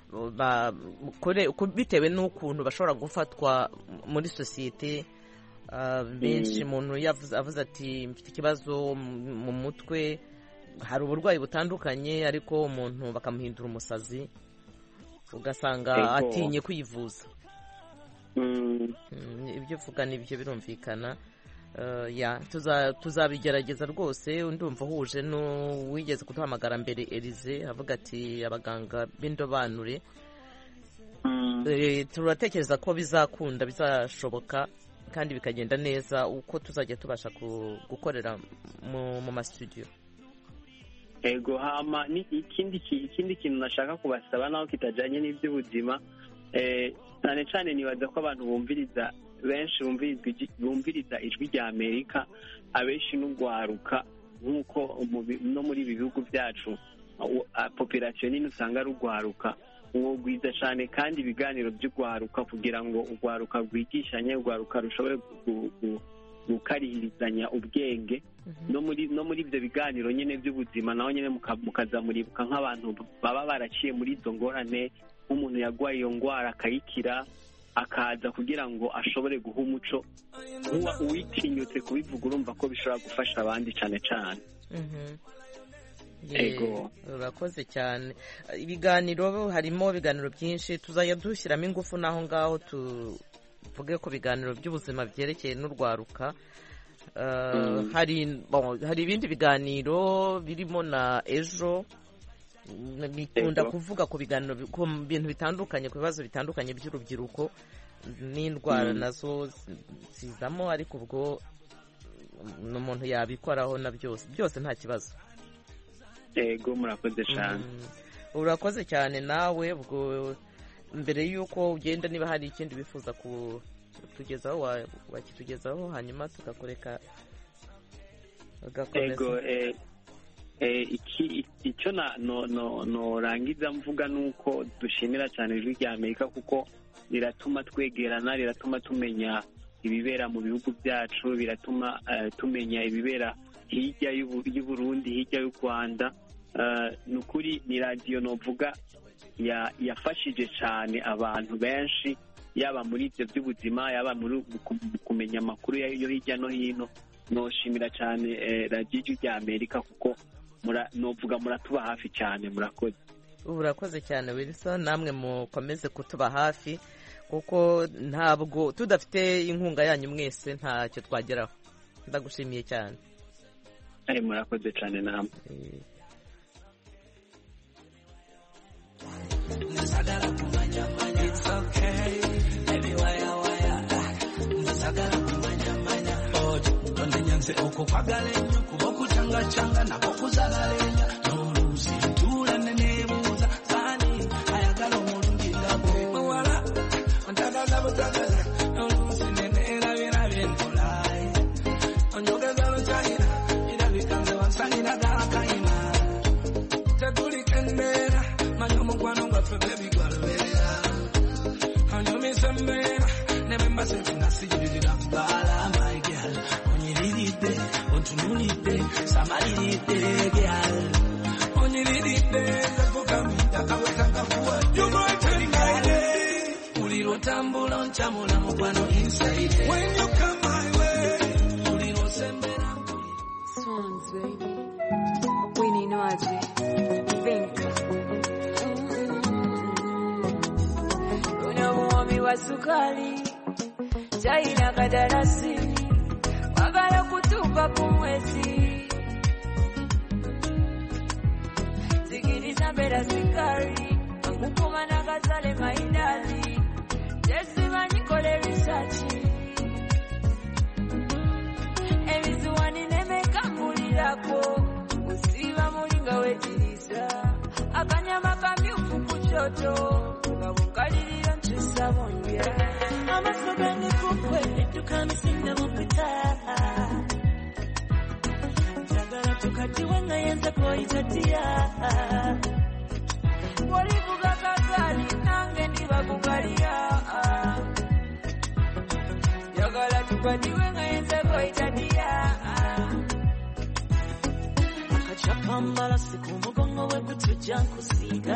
bitewe n'ukuntu bashobora gufatwa muri sosiyete benshi umuntu avuze ati mfite ikibazo mu mutwe, hari uburwayi butandukanye ariko umuntu bakamuhindura umusazi ugasanga atinye kwivuza. Ibyo uvuga nibyo birumvikana. Tuzabigerageza rwose. Ndumva uhuje n'uwigeze kuduhamagara mbere Elize avuga ati abaganga b'indobanure, turatekereza ko bizakunda, bizashoboka kandi bikagenda neza uko tuzajya tubasha gukorera mu masitudiyo. Ego hama ni ikindi ikindi kintu nashaka kubasaba naho kitajanye n'iby'ubuzima, cyane cyane nibaza ko abantu bumviriza benshi bumviriza ijwi rya Amerika abenshi n'ugwaruka nk'uko no muri ibi bihugu byacu population nini usanga rugwaruka mwogwiza cyane kandi ibiganiro by'ugwaruka kugira ngo ugwaruka rwigishanye, ugwaruka rushobore gukarihirizanya ubwenge no muri no muri ibyo biganiro nyine by'ubuzima, naho nyine mukaza muribuka nk'abantu baba baraciye muri izo ngorane, nk'umuntu yagwaye iyo ngwara akayikira akaza kugira ngo ashobore guha umuco uwitinyutse kubivuga, urumva ko bishobora gufasha abandi cyane cyane. Ego urakoze cyane. Ibiganiro harimo ibiganiro byinshi, tuzajya dushyiramo ingufu naho ngaho tuvuge ko ibiganiro by'ubuzima byerekeye n'urwaruka. Hari hari ibindi biganiro birimo na ejo bikunda kuvuga ku biganiro ku bintu bitandukanye, ku bibazo bitandukanye by'urubyiruko n'indwara nazo zizamo, ariko ubwo n'umuntu yabikoraho na byose byose nta kibazo. Ego murakoze cyane. Urakoze cyane nawe. Ubwo mbere y'uko ugenda, niba hari ikindi bifuza kutugezaho wakitugezaho hanyuma tugakoreka ugakomeza. Ego eh iki icyo norangiza mvuga nuko dushimira cyane ijwi rya Amerika kuko riratuma twegerana, riratuma tumenya ibibera mu bihugu byacu, biratuma tumenya ibibera hirya y'u Burundi, hirya y'u Rwanda. Nukuri ni radiyo novuga yafashije cyane abantu benshi, yaba muri ibyo by'ubuzima, yaba muri kumenya amakuru yo hirya no hino. Noshimira cyane radiyo rya Amerika kuko novuga muratuba hafi cyane. Murakoze. Urakoze cyane Wilson, namwe mukomeze kutuba hafi kuko ntabwo tudafite inkunga yanyu mwese ntacyo twageraho. Ndagushimiye cyane. Ari murakoze cyane namwe. It's okay, baby, waya waya. Ndasagala kumanya manya. Oh, donde nyanze uko kwagalenya kuboku changa changa na kokuzalenya. Norusi tula nenebuza zani ayagala omulungi ngabo. Wala ndagala butagala. Norusi nenera bira bentulai. Onyoga butagala ira bikanze wansanyira galakaina. Tetuli kendera manyomo kwano ngaffe baby gwalubera. Hanyomi sembera nememba sefina sijirira bala my girl. Onyiride ontunulide samaliride girl. Onyiride zavuga mitaka wetaka fuwa. You boy tell my day. Uliro tambula nchamula mukwano inside. When you come my way. Uliro sembera. Swans baby. Winnie Noaji. Think. Mwami wa sukari chai na kadarasi wagala kutupa kumwezi zikiriza mbera sikari angukuma na gazale maidali jesi manyikole risachi ebizuwani nemekamulirako usiba mulinga wetiriza akanyama kamyufu kuchoto ngabunkalirira ntusabonye amasobeni kukwe tukamisinda mupita njagala tukatiwe ngayenza koitatia walivuga kagali nange ndibakugalia njagala tukatiwe ngayenza koitatia kapambala siku mugongo we gutujja nkusiga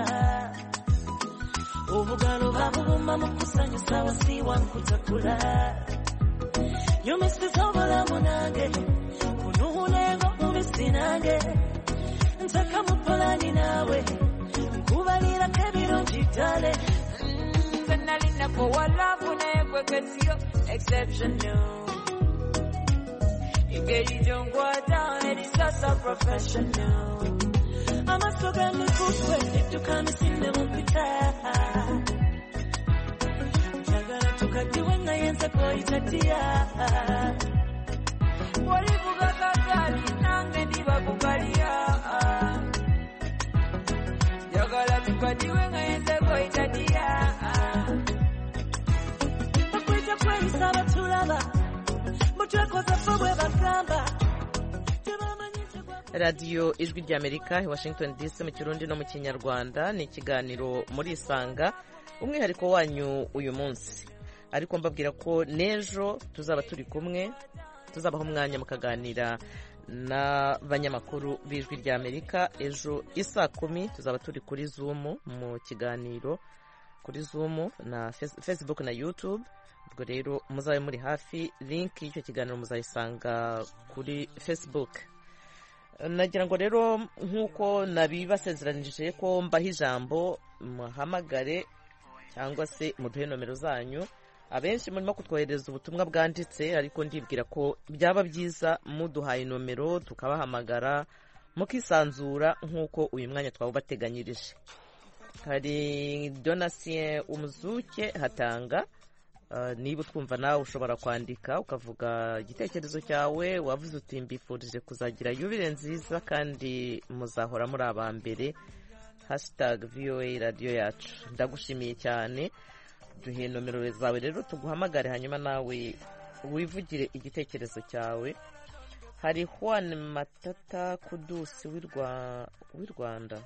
obugalo babubumba mu kusanyusa wasiwa nkutakula nyumisiza obulamu nange kunuunenga mubisi nange ntaka mu polani nawe nkubalirako ebirungi ddale nze nalinako walavu naye kwekesiyo exceptional engeri gyonkwata erisasa professional amaso gandikukwe edduka misinde mu mpita njagala tukaddiwe naye nze koyitatiya walivuga kagali nange ndiba kugaliya njagala tukaddiwe naye nze koyitatiya bakwita kweyisa batulaba radiyo ijwi ry'amerika i washington dc mu kirundi no mu kinyarwanda ni ikiganiro muri isanga umwihariko wanyu uyu munsi ariko mbabwira ko n'ejo tuzaba turi kumwe tuzabaho umwanya mukaganira n'abanyamakuru b'ijwi ry'amerika ejo isaa kumi tuzaba turi kuri zoom mu kiganiro kuri zoom na facebook na youtube ubwo rero muzabe muri hafi link y'icyo kiganiro muzayisanga kuri facebook nagira ngo rero nk'uko nabibasezeranije ko mbaho ijambo muhamagare cyangwa se muduhe nomero zanyu abenshi murimo kutwohereza ubutumwa bwanditse ariko ndibwira ko byaba byiza muduhaye nomero tukabahamagara mukisanzura nk'uko uyu mwanya twawubateganyirije. hari Donatien Umuzuke hatanga niba utwumva nawe ushobora kwandika ukavuga igitekerezo cyawe wavuze uti mbifurije kuzagira yubile nziza kandi muzahora muri aba mbere hashtag V O A radio yacu. Ndagushimiye cyane, duhe nomero zawe rero tuguhamagare hanyuma nawe wivugire igitekerezo cyawe. Hari Juan Matata Kudusi w'i Rwanda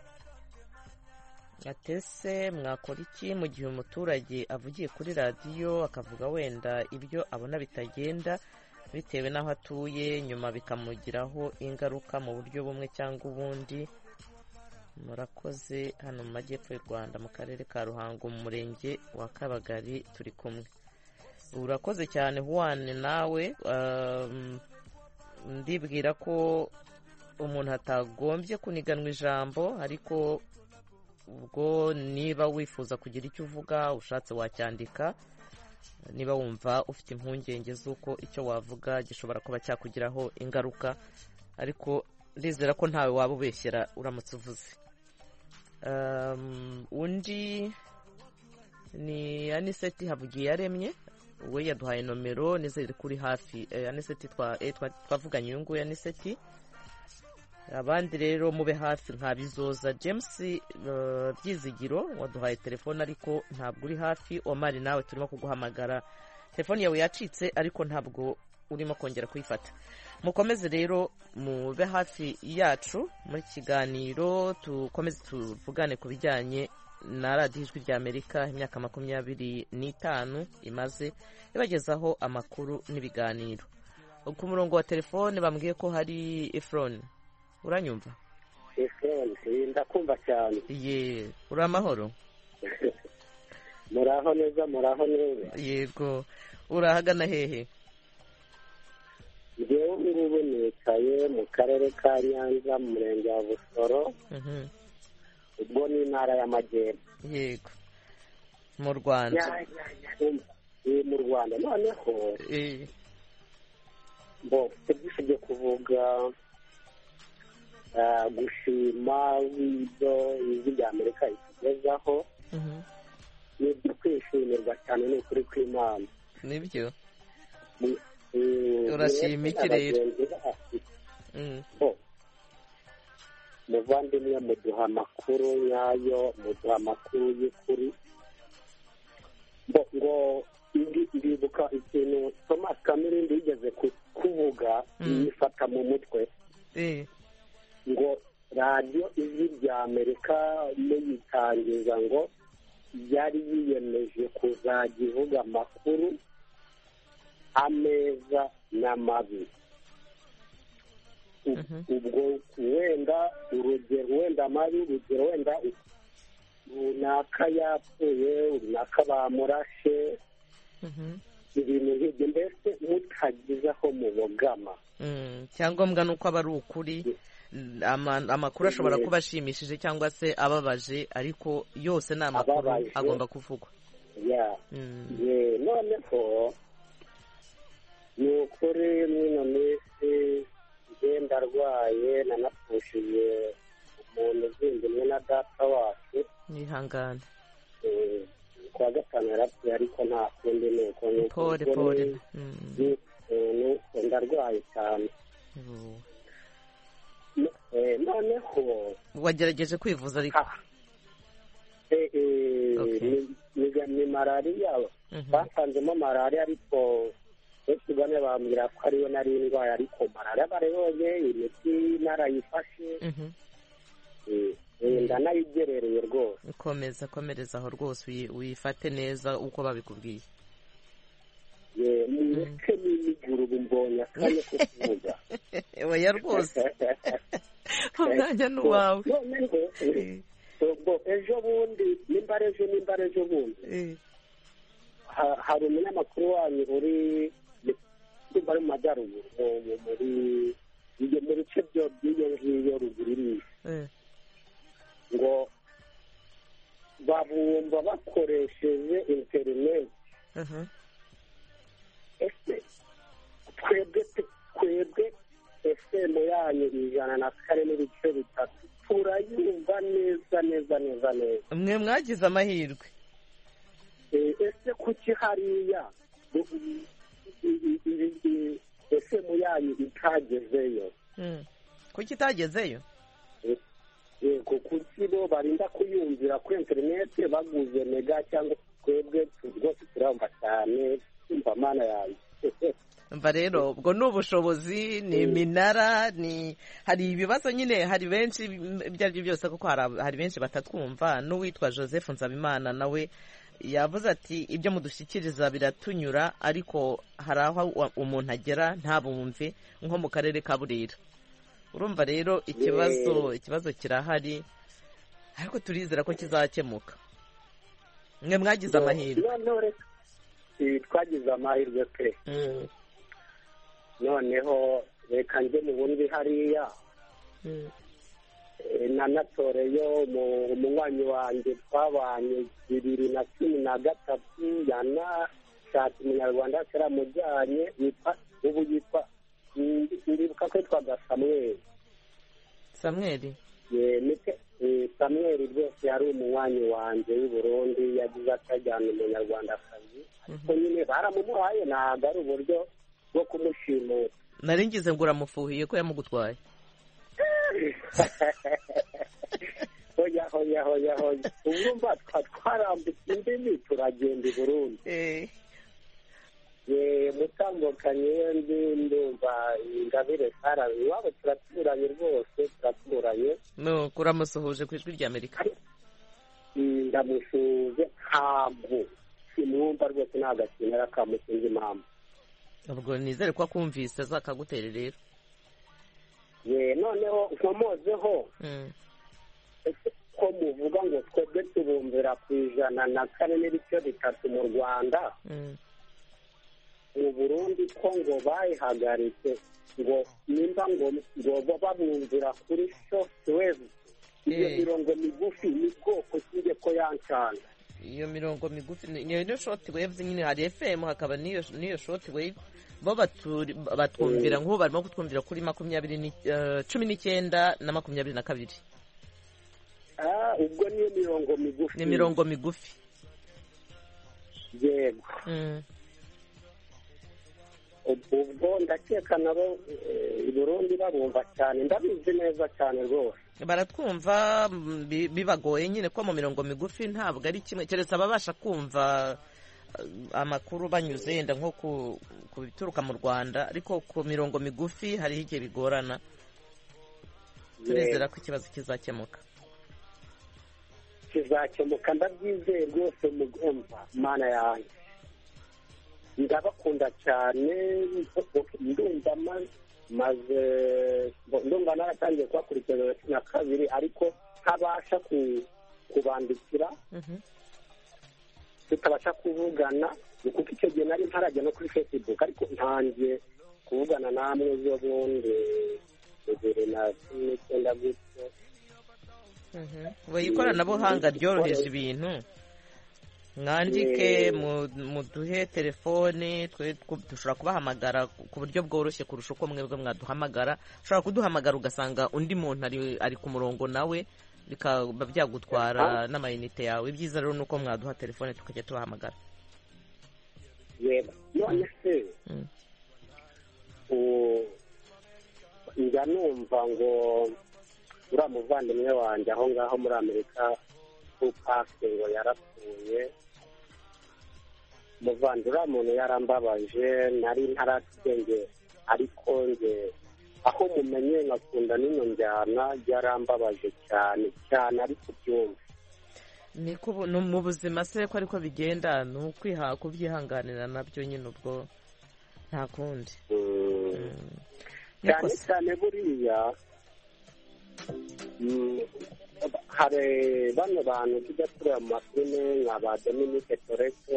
atese mwakora iki mu gihe umuturage avugiye kuri radiyo akavuga wenda ibyo abona bitagenda bitewe n'aho atuye nyuma bikamugiraho ingaruka mu buryo bumwe cyangwa ubundi? Murakoze. Hano mu majyepfo y'u Rwanda mu karere ka Ruhango mu murenge wa Kabagari turi kumwe. Urakoze cyane Juan nawe. um, ndibwira ko umuntu atagombye kuniganwa ijambo, ariko ubwo niba wifuza kugira icyo uvuga ushatse wacyandika, niba wumva ufite impungenge z'uko icyo wavuga gishobora kuba cyakugiraho ingaruka, ariko ndizera ko ntawe waba ubeshyera uramutse uvuze. um, undi ni Aniseti Havugiye yaremye, we yaduhaye nomero nizere kuri hafi. eh, Aniseti twa eh, twavuganye uyu nguyu Aniseti. Abandi rero mube hafi nka Bizoza James uh, Byizigiro waduhaye telefone ariko ntabwo uri hafi. Omar nawe turimo kuguhamagara, telefone yawe yacitse ariko ntabwo urimo kongera kuyifata. Mukomeze rero mube hafi yacu muri kiganiro, tukomeze tuvugane ku bijyanye na radiyo ijwi rya Amerika. Imyaka makumyabiri n'itanu imaze ibagezaho amakuru n'ibiganiro. Ku murongo wa telefone bambwiye ko hari Efron. Uranyumva? Efron, ndakumva cyane. Ye, uri amahoro? Muraho neza, muraho neza. Yego, urahagana hehe? Njyewe ngubu nicaye mu karere ka Nyanza mu murenge wa Busoro. Mhm. Ubwo ni intara y'Amajyepfo. Yego. Mu Rwanda. Ni mu Rwanda. Noneho eh bo tugishije kuvuga Uh, gushima w'ibyo ijwi rya Amerika itugezaho. Mhm. Nibyo kwishimirwa cyane, ni ukuri kw'Imana. Nibyo. Uh, urashima iki rero? Mm. Bo muvandimwe muduha amakuru nyayo, muduha amakuru y'ukuri. Bo ngo ndibuka ikintu Thomas Kamirindi yigeze kuvuga, yifata mu mutwe. Eh ngo radiyo ijwi rya Amerika muyitangiza ngo yari yiyemeje kuzajya ivuga amakuru ameza n'amabi. ubwo wenda urugero wenda mabi urugero wenda runaka yapfuye runaka bamurashe ibintu nk'ibyo mbese mutagize aho mubogama. icyangombwa ni uko aba ari ukuri, amakuru ashobora kuba ashimishije cyangwa se ababaje, ariko yose ni amakuru agomba kuvugwa. noneho ni ukuri mwino minsi ngenda arwaye nanapfushije umuntu uzindimwe na data wacu. nihangane. kuwa gatanu yarapfuye ariko nta kundi ni uko pole pole. nuko ndarwaye cyane. noneho wagerageje kwivuza ariko ni malariya basanzemo malariya, ariko benshi bane bambwira ko ariyo nari ndwaye, ariko malariya barayibonye imiti narayifashe ndanayigerereye rwose. komeza komereza aho rwose uyifate neza uko babikubwiye. mureke n'imiguru ubu mbonye akanya ko kuvuga. oya rwose umwanya ni uwawe. ejo bundi nimba ejo nimba ejo bundi hari umunyamakuru wanyu uri ari mu majyaruguru muri mu bice by'iyo ngiyo ruguru iriya, ngo babumva bakoresheje interineti. ese twebwe twebwe efemu yanyu ijana na kane n'ibice bitatu turayumva neza neza neza neza. mwe mwagize amahirwe. ese kuki hariya efemu yanyu itagezeyo? kuki itagezeyo? yego kuki bo barinda kuyumvira kuri interineti baguze mega, cyangwa twebwe rwose turumva cyane kumva mana yawe. mva rero ubwo ni ubushobozi, ni iminara, ni hari ibibazo nyine, hari benshi ibyo ari byo byose, kuko hari benshi batatwumva. n'uwitwa Joseph Nzabimana nawe yavuze ati ibyo mudushyikiriza biratunyura, ariko hari aho umuntu agera ntabumve, nko mu karere ka Burera. urumva rero ikibazo ikibazo kirahari, ariko turizera ko kizakemuka. mwe mwagize amahirwe. twagize amahirwe pe. noneho reka njye mu bundi hariya nanatoreyo umunywanyi wanjye twabanye bibiri na cumi na gatatu yanashatse umunyarwanda yaramujyanye, ubu yitwa ndibuka ko yitwaga Samweli. Samweli Samweli rwose yari umunywanyi wanjye w'i Burundi, yagize atajyana umunyarwandakazi, ariko nyine baramumuhaye, ntabwo ari uburyo bwo kumushimura. nari ngize ngo uramufuhiye ko yamugutwaye. hoya hoya hoya hoya urumva twarambutse indimi turagenda i Burundi. mutambukanye ndi ndumva Ingabire Sara iwabo turaturanye rwose turaturanye. no kuramusuhuje ku ijwi rya Amerika. ndamusuhuje ntabwo simwumva rwose, ntabwo akinera kamusinzi impamvu. ubwo nizere ko akumvise azakagutere rero. ye noneho nkomozeho ko muvuga ngo twebwe tubumvira ku ijana na kane n'ibice bitatu mu Rwanda. mu Burundi ko ngo bayihagaritse, ngo nimba ngo ngo babumvira kuri shortwave. iyo mirongo migufi ni bwoko kijye ko yancana. iyo mirongo migufi niyo shortwave nyine, hari F M hakaba niyo niyo shortwave. bo batwumvira nk'ubu barimo kutwumvira kuri makumyabiri cumi n'icyenda na makumyabiri na kabiri. ubwo niyo mirongo migufi. ni mirongo migufi. yego. ubwo ndakeka nabo i Burundi babumva cyane, ndabizi neza cyane rwose. baratwumva bibagoye nyine ko mu mirongo migufi ntabwo ari kimwe, keretse ababasha kumva amakuru banyuze yenda nko ku bituruka mu Rwanda, ariko ku mirongo migufi hariho igihe bigorana. turizera ko ikibazo kizakemuka. kizakemuka ndabyizeye rwose. mugomba mana yanjye ndabakunda cyane, ndumva maze ndumva naratangiye kubakurikirana cumi na kabiri ariko ntabasha kubandikira tutabasha kuvugana kuko icyo gihe nari ntarajya no kuri Facebook ariko ntangiye kuvugana namwe zo bundi bibiri na cumi n'icyenda gutyo. we ikoranabuhanga ryoroheje ibintu mwandike muduhe telefone twe dushobora kubahamagara ku buryo bworoshye kurusha uko mwebwe mwaduhamagara. ushobora kuduhamagara ugasanga undi muntu ari ku murongo nawe bikaba byagutwara n'amayinite yawe. ibyiza rero ni uko mwaduha telefone tukajya tubahamagara. yego none se njya numva ngo uriya muvandimwe wanjye aho ngaho muri amerika pasi ngo yarapfuye. muvandimwe uriya muntu yarambabaje nari ntaratwenge ariko nge aho mumenye nkakunda n'ino njyana yarambabaje cyane cyane ariko byumva ni mu buzima se ko ariko bigenda ni ukwiha kubyihanganira nabyo nyine ubwo nta kundi cyane cyane buriya hari bano bantu tujya tureba mu mafilime nka ba Dominique Toretto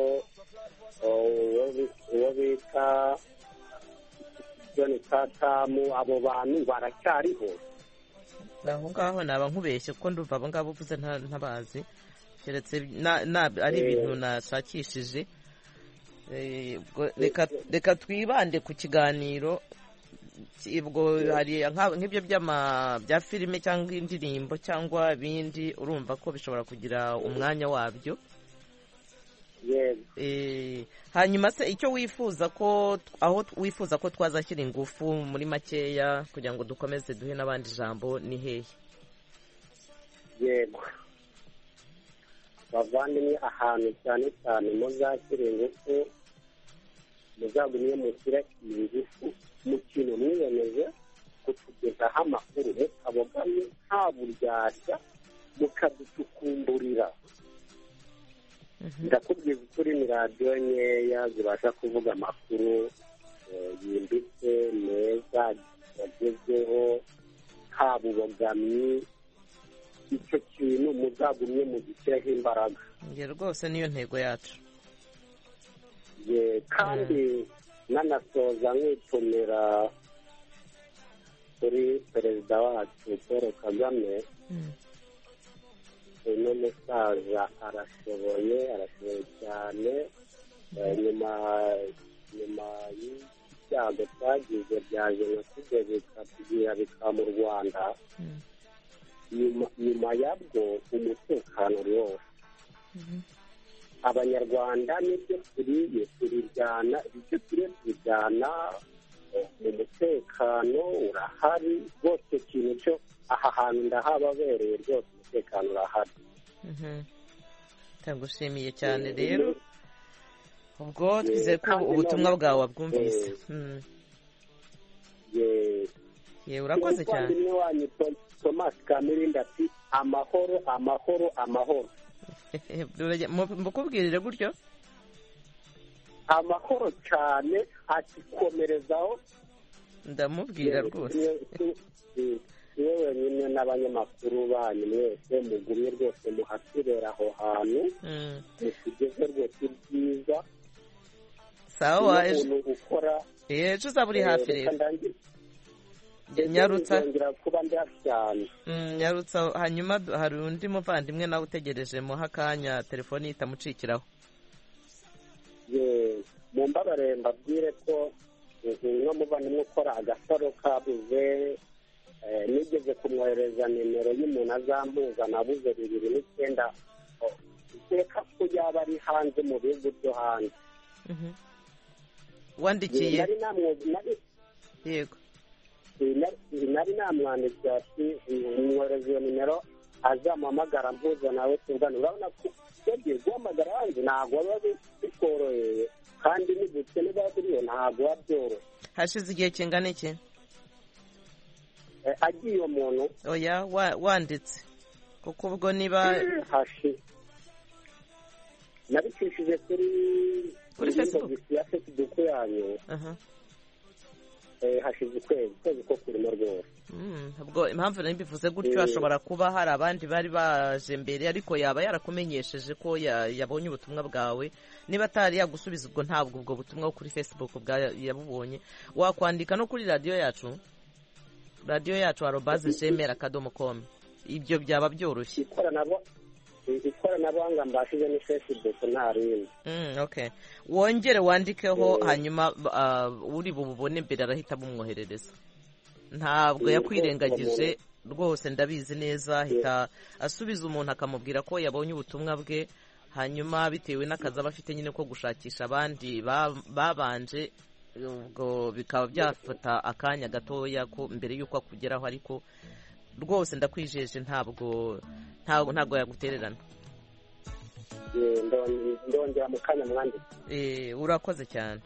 uwo bita John Katamu abo bantu baracyariho aho ngaho naba nkubeshye kuko ndumva abo ngabo uvuze ntabazi keretse ari ibintu nashakishije. reka twibande ku kiganiro ubwo hari nk'ibyo bya filime cyangwa indirimbo cyangwa ibindi urumva ko bishobora kugira umwanya wabyo. hanyuma se icyo wifuza ko aho wifuza ko twazashyira ingufu muri makeya kugira ngo dukomeze duhe n'abandi ijambo ni hehe? yego bavandimwe ahantu cyane cyane muzashyira ingufu muzagumye mushyire ingufu mu kintu mwiyemeje kutugezaho amakuru mutabogamye nta buryarya mukaducukumburira. ndakubwiza ukuri ni radiyo nkeya zibasha kuvuga amakuru yimbitse meza yagezweho nta bubogamyi. icyo kintu muzagumye mugishyireho imbaraga. njye rwose niyo ntego yacu. kandi nanasoza nkitumira kuri perezida wacu Paul Kagame. uno musaza arashoboye arashoboye cyane. nyuma nyuma y'ibyago twagize bya jenoside bikatugirira bikaba mu Rwanda nyuma yabwo umutekano uri wose. abanyarwanda nibyo turiye turijyana ibyo turiye turijyana mu mutekano urahari rwose. ikintu cyo aha hantu ndahababereye rwose umutekano urahari. ndagushimiye cyane rero ubwo twizeye ko ubutumwa bwawe wabwumvise. yewe urakoze cyane. Thomas Kamirindi ati amahoro amahoro amahoro. mukubwirire gutyo amahoro cyane ati komerezaho. ndamubwira rwose. yewe nyine n'abanyamakuru banyu mwese mugumye rwose muhasubira aho hantu mutugeze rwose byiza. sawa umuntu ukora ejo uzaba uri hafi rero. nyarutsa kuba ndi hafi cyane. nyarutsa hanyuma hari undi muvandimwe nawe utegereje muha akanya telefoni itamucikiraho. mumbabarire mbabwire ko n'umuvandimwe ukora agasaro kabuze nigeze kumwohereza nimero y'umuntu azampuza nabuze bibiri n'icyenda. iteka ko yaba ari hanze mu bihugu byo hanze. wandikiye yego nari namwandikiye ati mwohereza iyo nimero azamuhamagara mpuza nawe tuvugane. urabona ko yagiye guhamagara hanze ntabwo biba bitworoheye kandi n'ibutse niba biriyo ntabwo biba byoroshye. hashize igihe kingana iki agiye uwo muntu? oya wanditse kuko ubwo niba nabicishije kuri kuri Facebook ya Facebook yanyu. hashize ukwezi ukwezi ko kurimo rwose ubwo impamvu nari mbivuze gutyo hashobora kuba hari abandi bari baje mbere ariko yaba yarakumenyesheje ko yabonye ubutumwa bwawe niba atari yagusubiza ubwo ntabwo ubwo butumwa kuri Facebook yabubonye wakwandika no kuri radiyo yacu radiyo yacu arobaze gmail akadomo com ibyo byaba byoroshye ikoranabuhanga mbashije ni Facebook nta rindi okay wongere wandikeho hanyuma uri bubone mbere arahita bumwoherereza ntabwo yakwirengagije rwose ndabizi neza ahita asubiza umuntu akamubwira ko yabonye ubutumwa bwe hanyuma bitewe n'akazi aba afite nyine ko gushakisha abandi babanje ubwo bikaba byafata akanya gatoya ko mbere y'uko akugeraho ariko rwose ndakwijeje ntabwo ntabwo ntabwo yagutererana ndongera mu kanya mwanditse urakoze cyane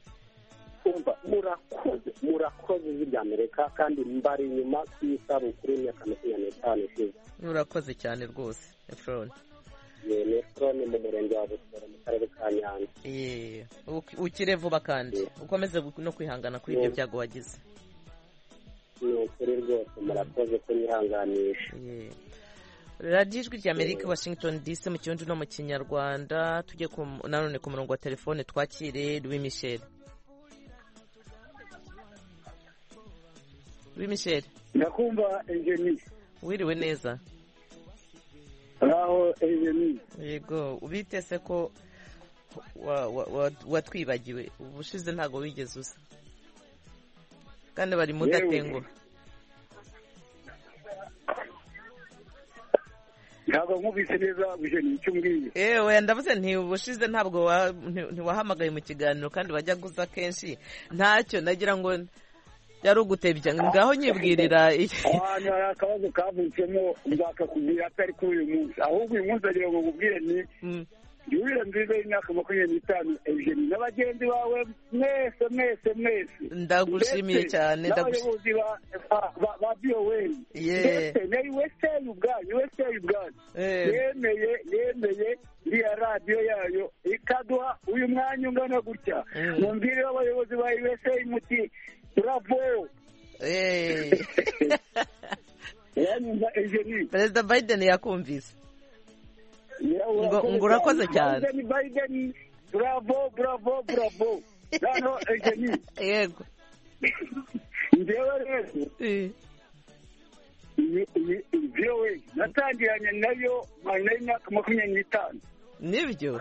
murakoze murakoze z'Amerika kandi mbari inyuma y'isabukuru y'imyaka makumyabiri n'itanu ishize urakoze cyane rwose Efron Efron mu murenge wa Busoro mu karere ka Nyanza ukire vuba kandi ukomeze no kwihangana kuri ibyo byago wagize ni ukuri rwose murakoze kunyihanganisha radiyo ijwi ry'Amerika Washington D C mu kirundi no mu kinyarwanda tujye nanone ku murongo wa telefone twakire Louis Michel Louis Michel ndakumva Eugenie wiriwe neza aho Eugenie yego ubitese ko watwibagiwe ubushize ntago wigeze uza kandi bari mudatengura ntabwo nkubise neza Eugenie icyo mbwiye ewe ndavuze nti ubushize ntabwo ntiwahamagaye mu kiganiro kandi wajya guza kenshi ntacyo nagira ngo yari ugutebya ngaho nyibwirira ahantu hari akabazo kavutsemo nzakakubwira atari kuri uyu munsi ahubwo uyu munsi agira ngo nkubwire ni yubire nziza y'imyaka makumyabiri n'itanu Eugenie n'abagenzi bawe mwese mwese mwese ndagushimiye cyane n'abayobozi ba B O N ndetse na U S A ubwayo U S A ubwayo yemeye yemeye iriya radiyo yayo ikaduha uyu mwanya ungana gutya mwumvire abayobozi ba U S A muti bravo yanyumva Eugenie Perezida Biden yakumvise ngo urakoze cyane Biden bravo bravo bravo hano Eugenie yego njyewe rero njyewe natangiranye nayo mwana y'imyaka makumyabiri n'itanu nibyo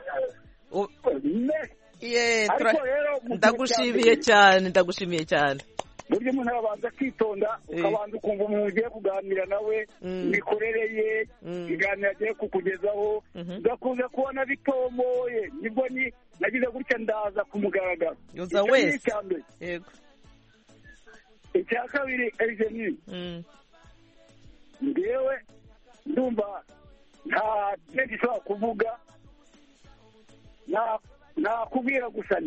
ndagushimiye cyane ndagushimiye cyane buryo umuntu arabanza akitonda ukabanza ukumva umuntu ugiye kuganira nawe imikorere ye ikiganiro agiye kukugezaho ugakunze kubona bitomoye nibwo nagize gutya ndaza ku mugaragaro uza wese yego icya kabiri Eugenie ngewe ndumva nta kintu gishobora kuvuga nakubwira gusa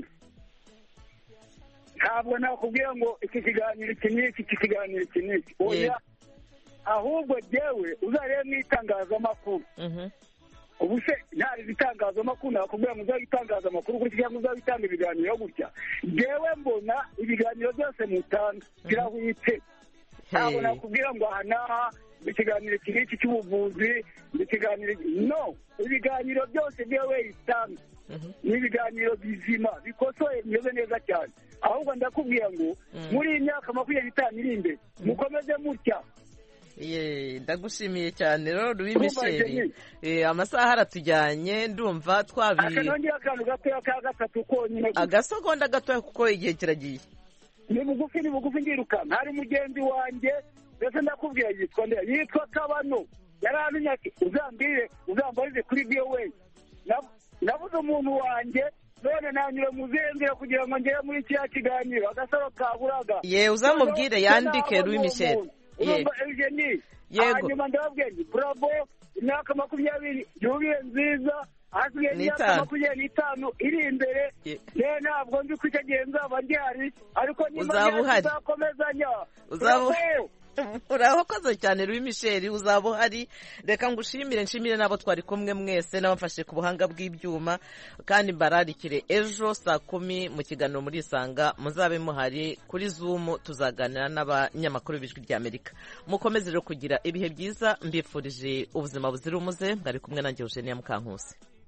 ntabwo nakubwira ngo iki kiganiro iki n'iki iki kiganiro iki n'iki oya ahubwo jyewe uzarebe mu itangazamakuru ubu se ntari itangazamakuru nakubwira ngo uzabe itangazamakuru gutya cyangwa uzabe itanga ibiganiro gutya jyewe mbona ibiganiro byose mutanga kirahwitse ntabwo nakubwira ngo aha n'aha ikiganiro iki n'iki cy'ubuvuzi ikiganiro no ibiganiro byose jyewe itanga ni ibiganiro bizima bikosoye bimeze neza cyane ahubwo ndakubwira ngo muri iyi myaka makumyabiri n'itanu iri imbere mukomeze mutya ndagushimiye cyane rero Louis Michel amasaha aratujyanye ndumva twabi akanongera akantu gatoya ka gatatu konyine agasegonda gatoya kuko igihe kiragiye ni bugufi ni bugufi ndirukanka hari mugenzi wanjye ndetse ndakubwira yitwa nde yitwa Kabano yarantumye ati uzambire uzambarize kuri B O A nabuze umuntu wanjye none nanyura mu zenzira kugira ngo ngere muri kiriya kiganiro agasaro kaburaga ye uzamubwire yandike Louis Michel yego Eugenie hanyuma ndababwira nti bravo imyaka makumyabiri yubire nziza hasigaye imyaka makumyabiri n'itanu iri imbere rero ntabwo nzi ko icyo gihe nzaba ngihari ariko niba nzakomezanya urakoze cyane Louis Michel uzaba uhari reka ngushimire nshimire nabo twari kumwe mwese n'abafashe ku buhanga bw'ibyuma kandi mbararikire ejo saa kumi mu kiganiro muri Isanga muzabe muhari kuri Zoom tuzaganira n'abanyamakuru b'Ijwi ry'Amerika mukomeze rero kugira ibihe byiza mbifurije ubuzima buzira umuze bari kumwe nanjye Eugenia Mukankusi.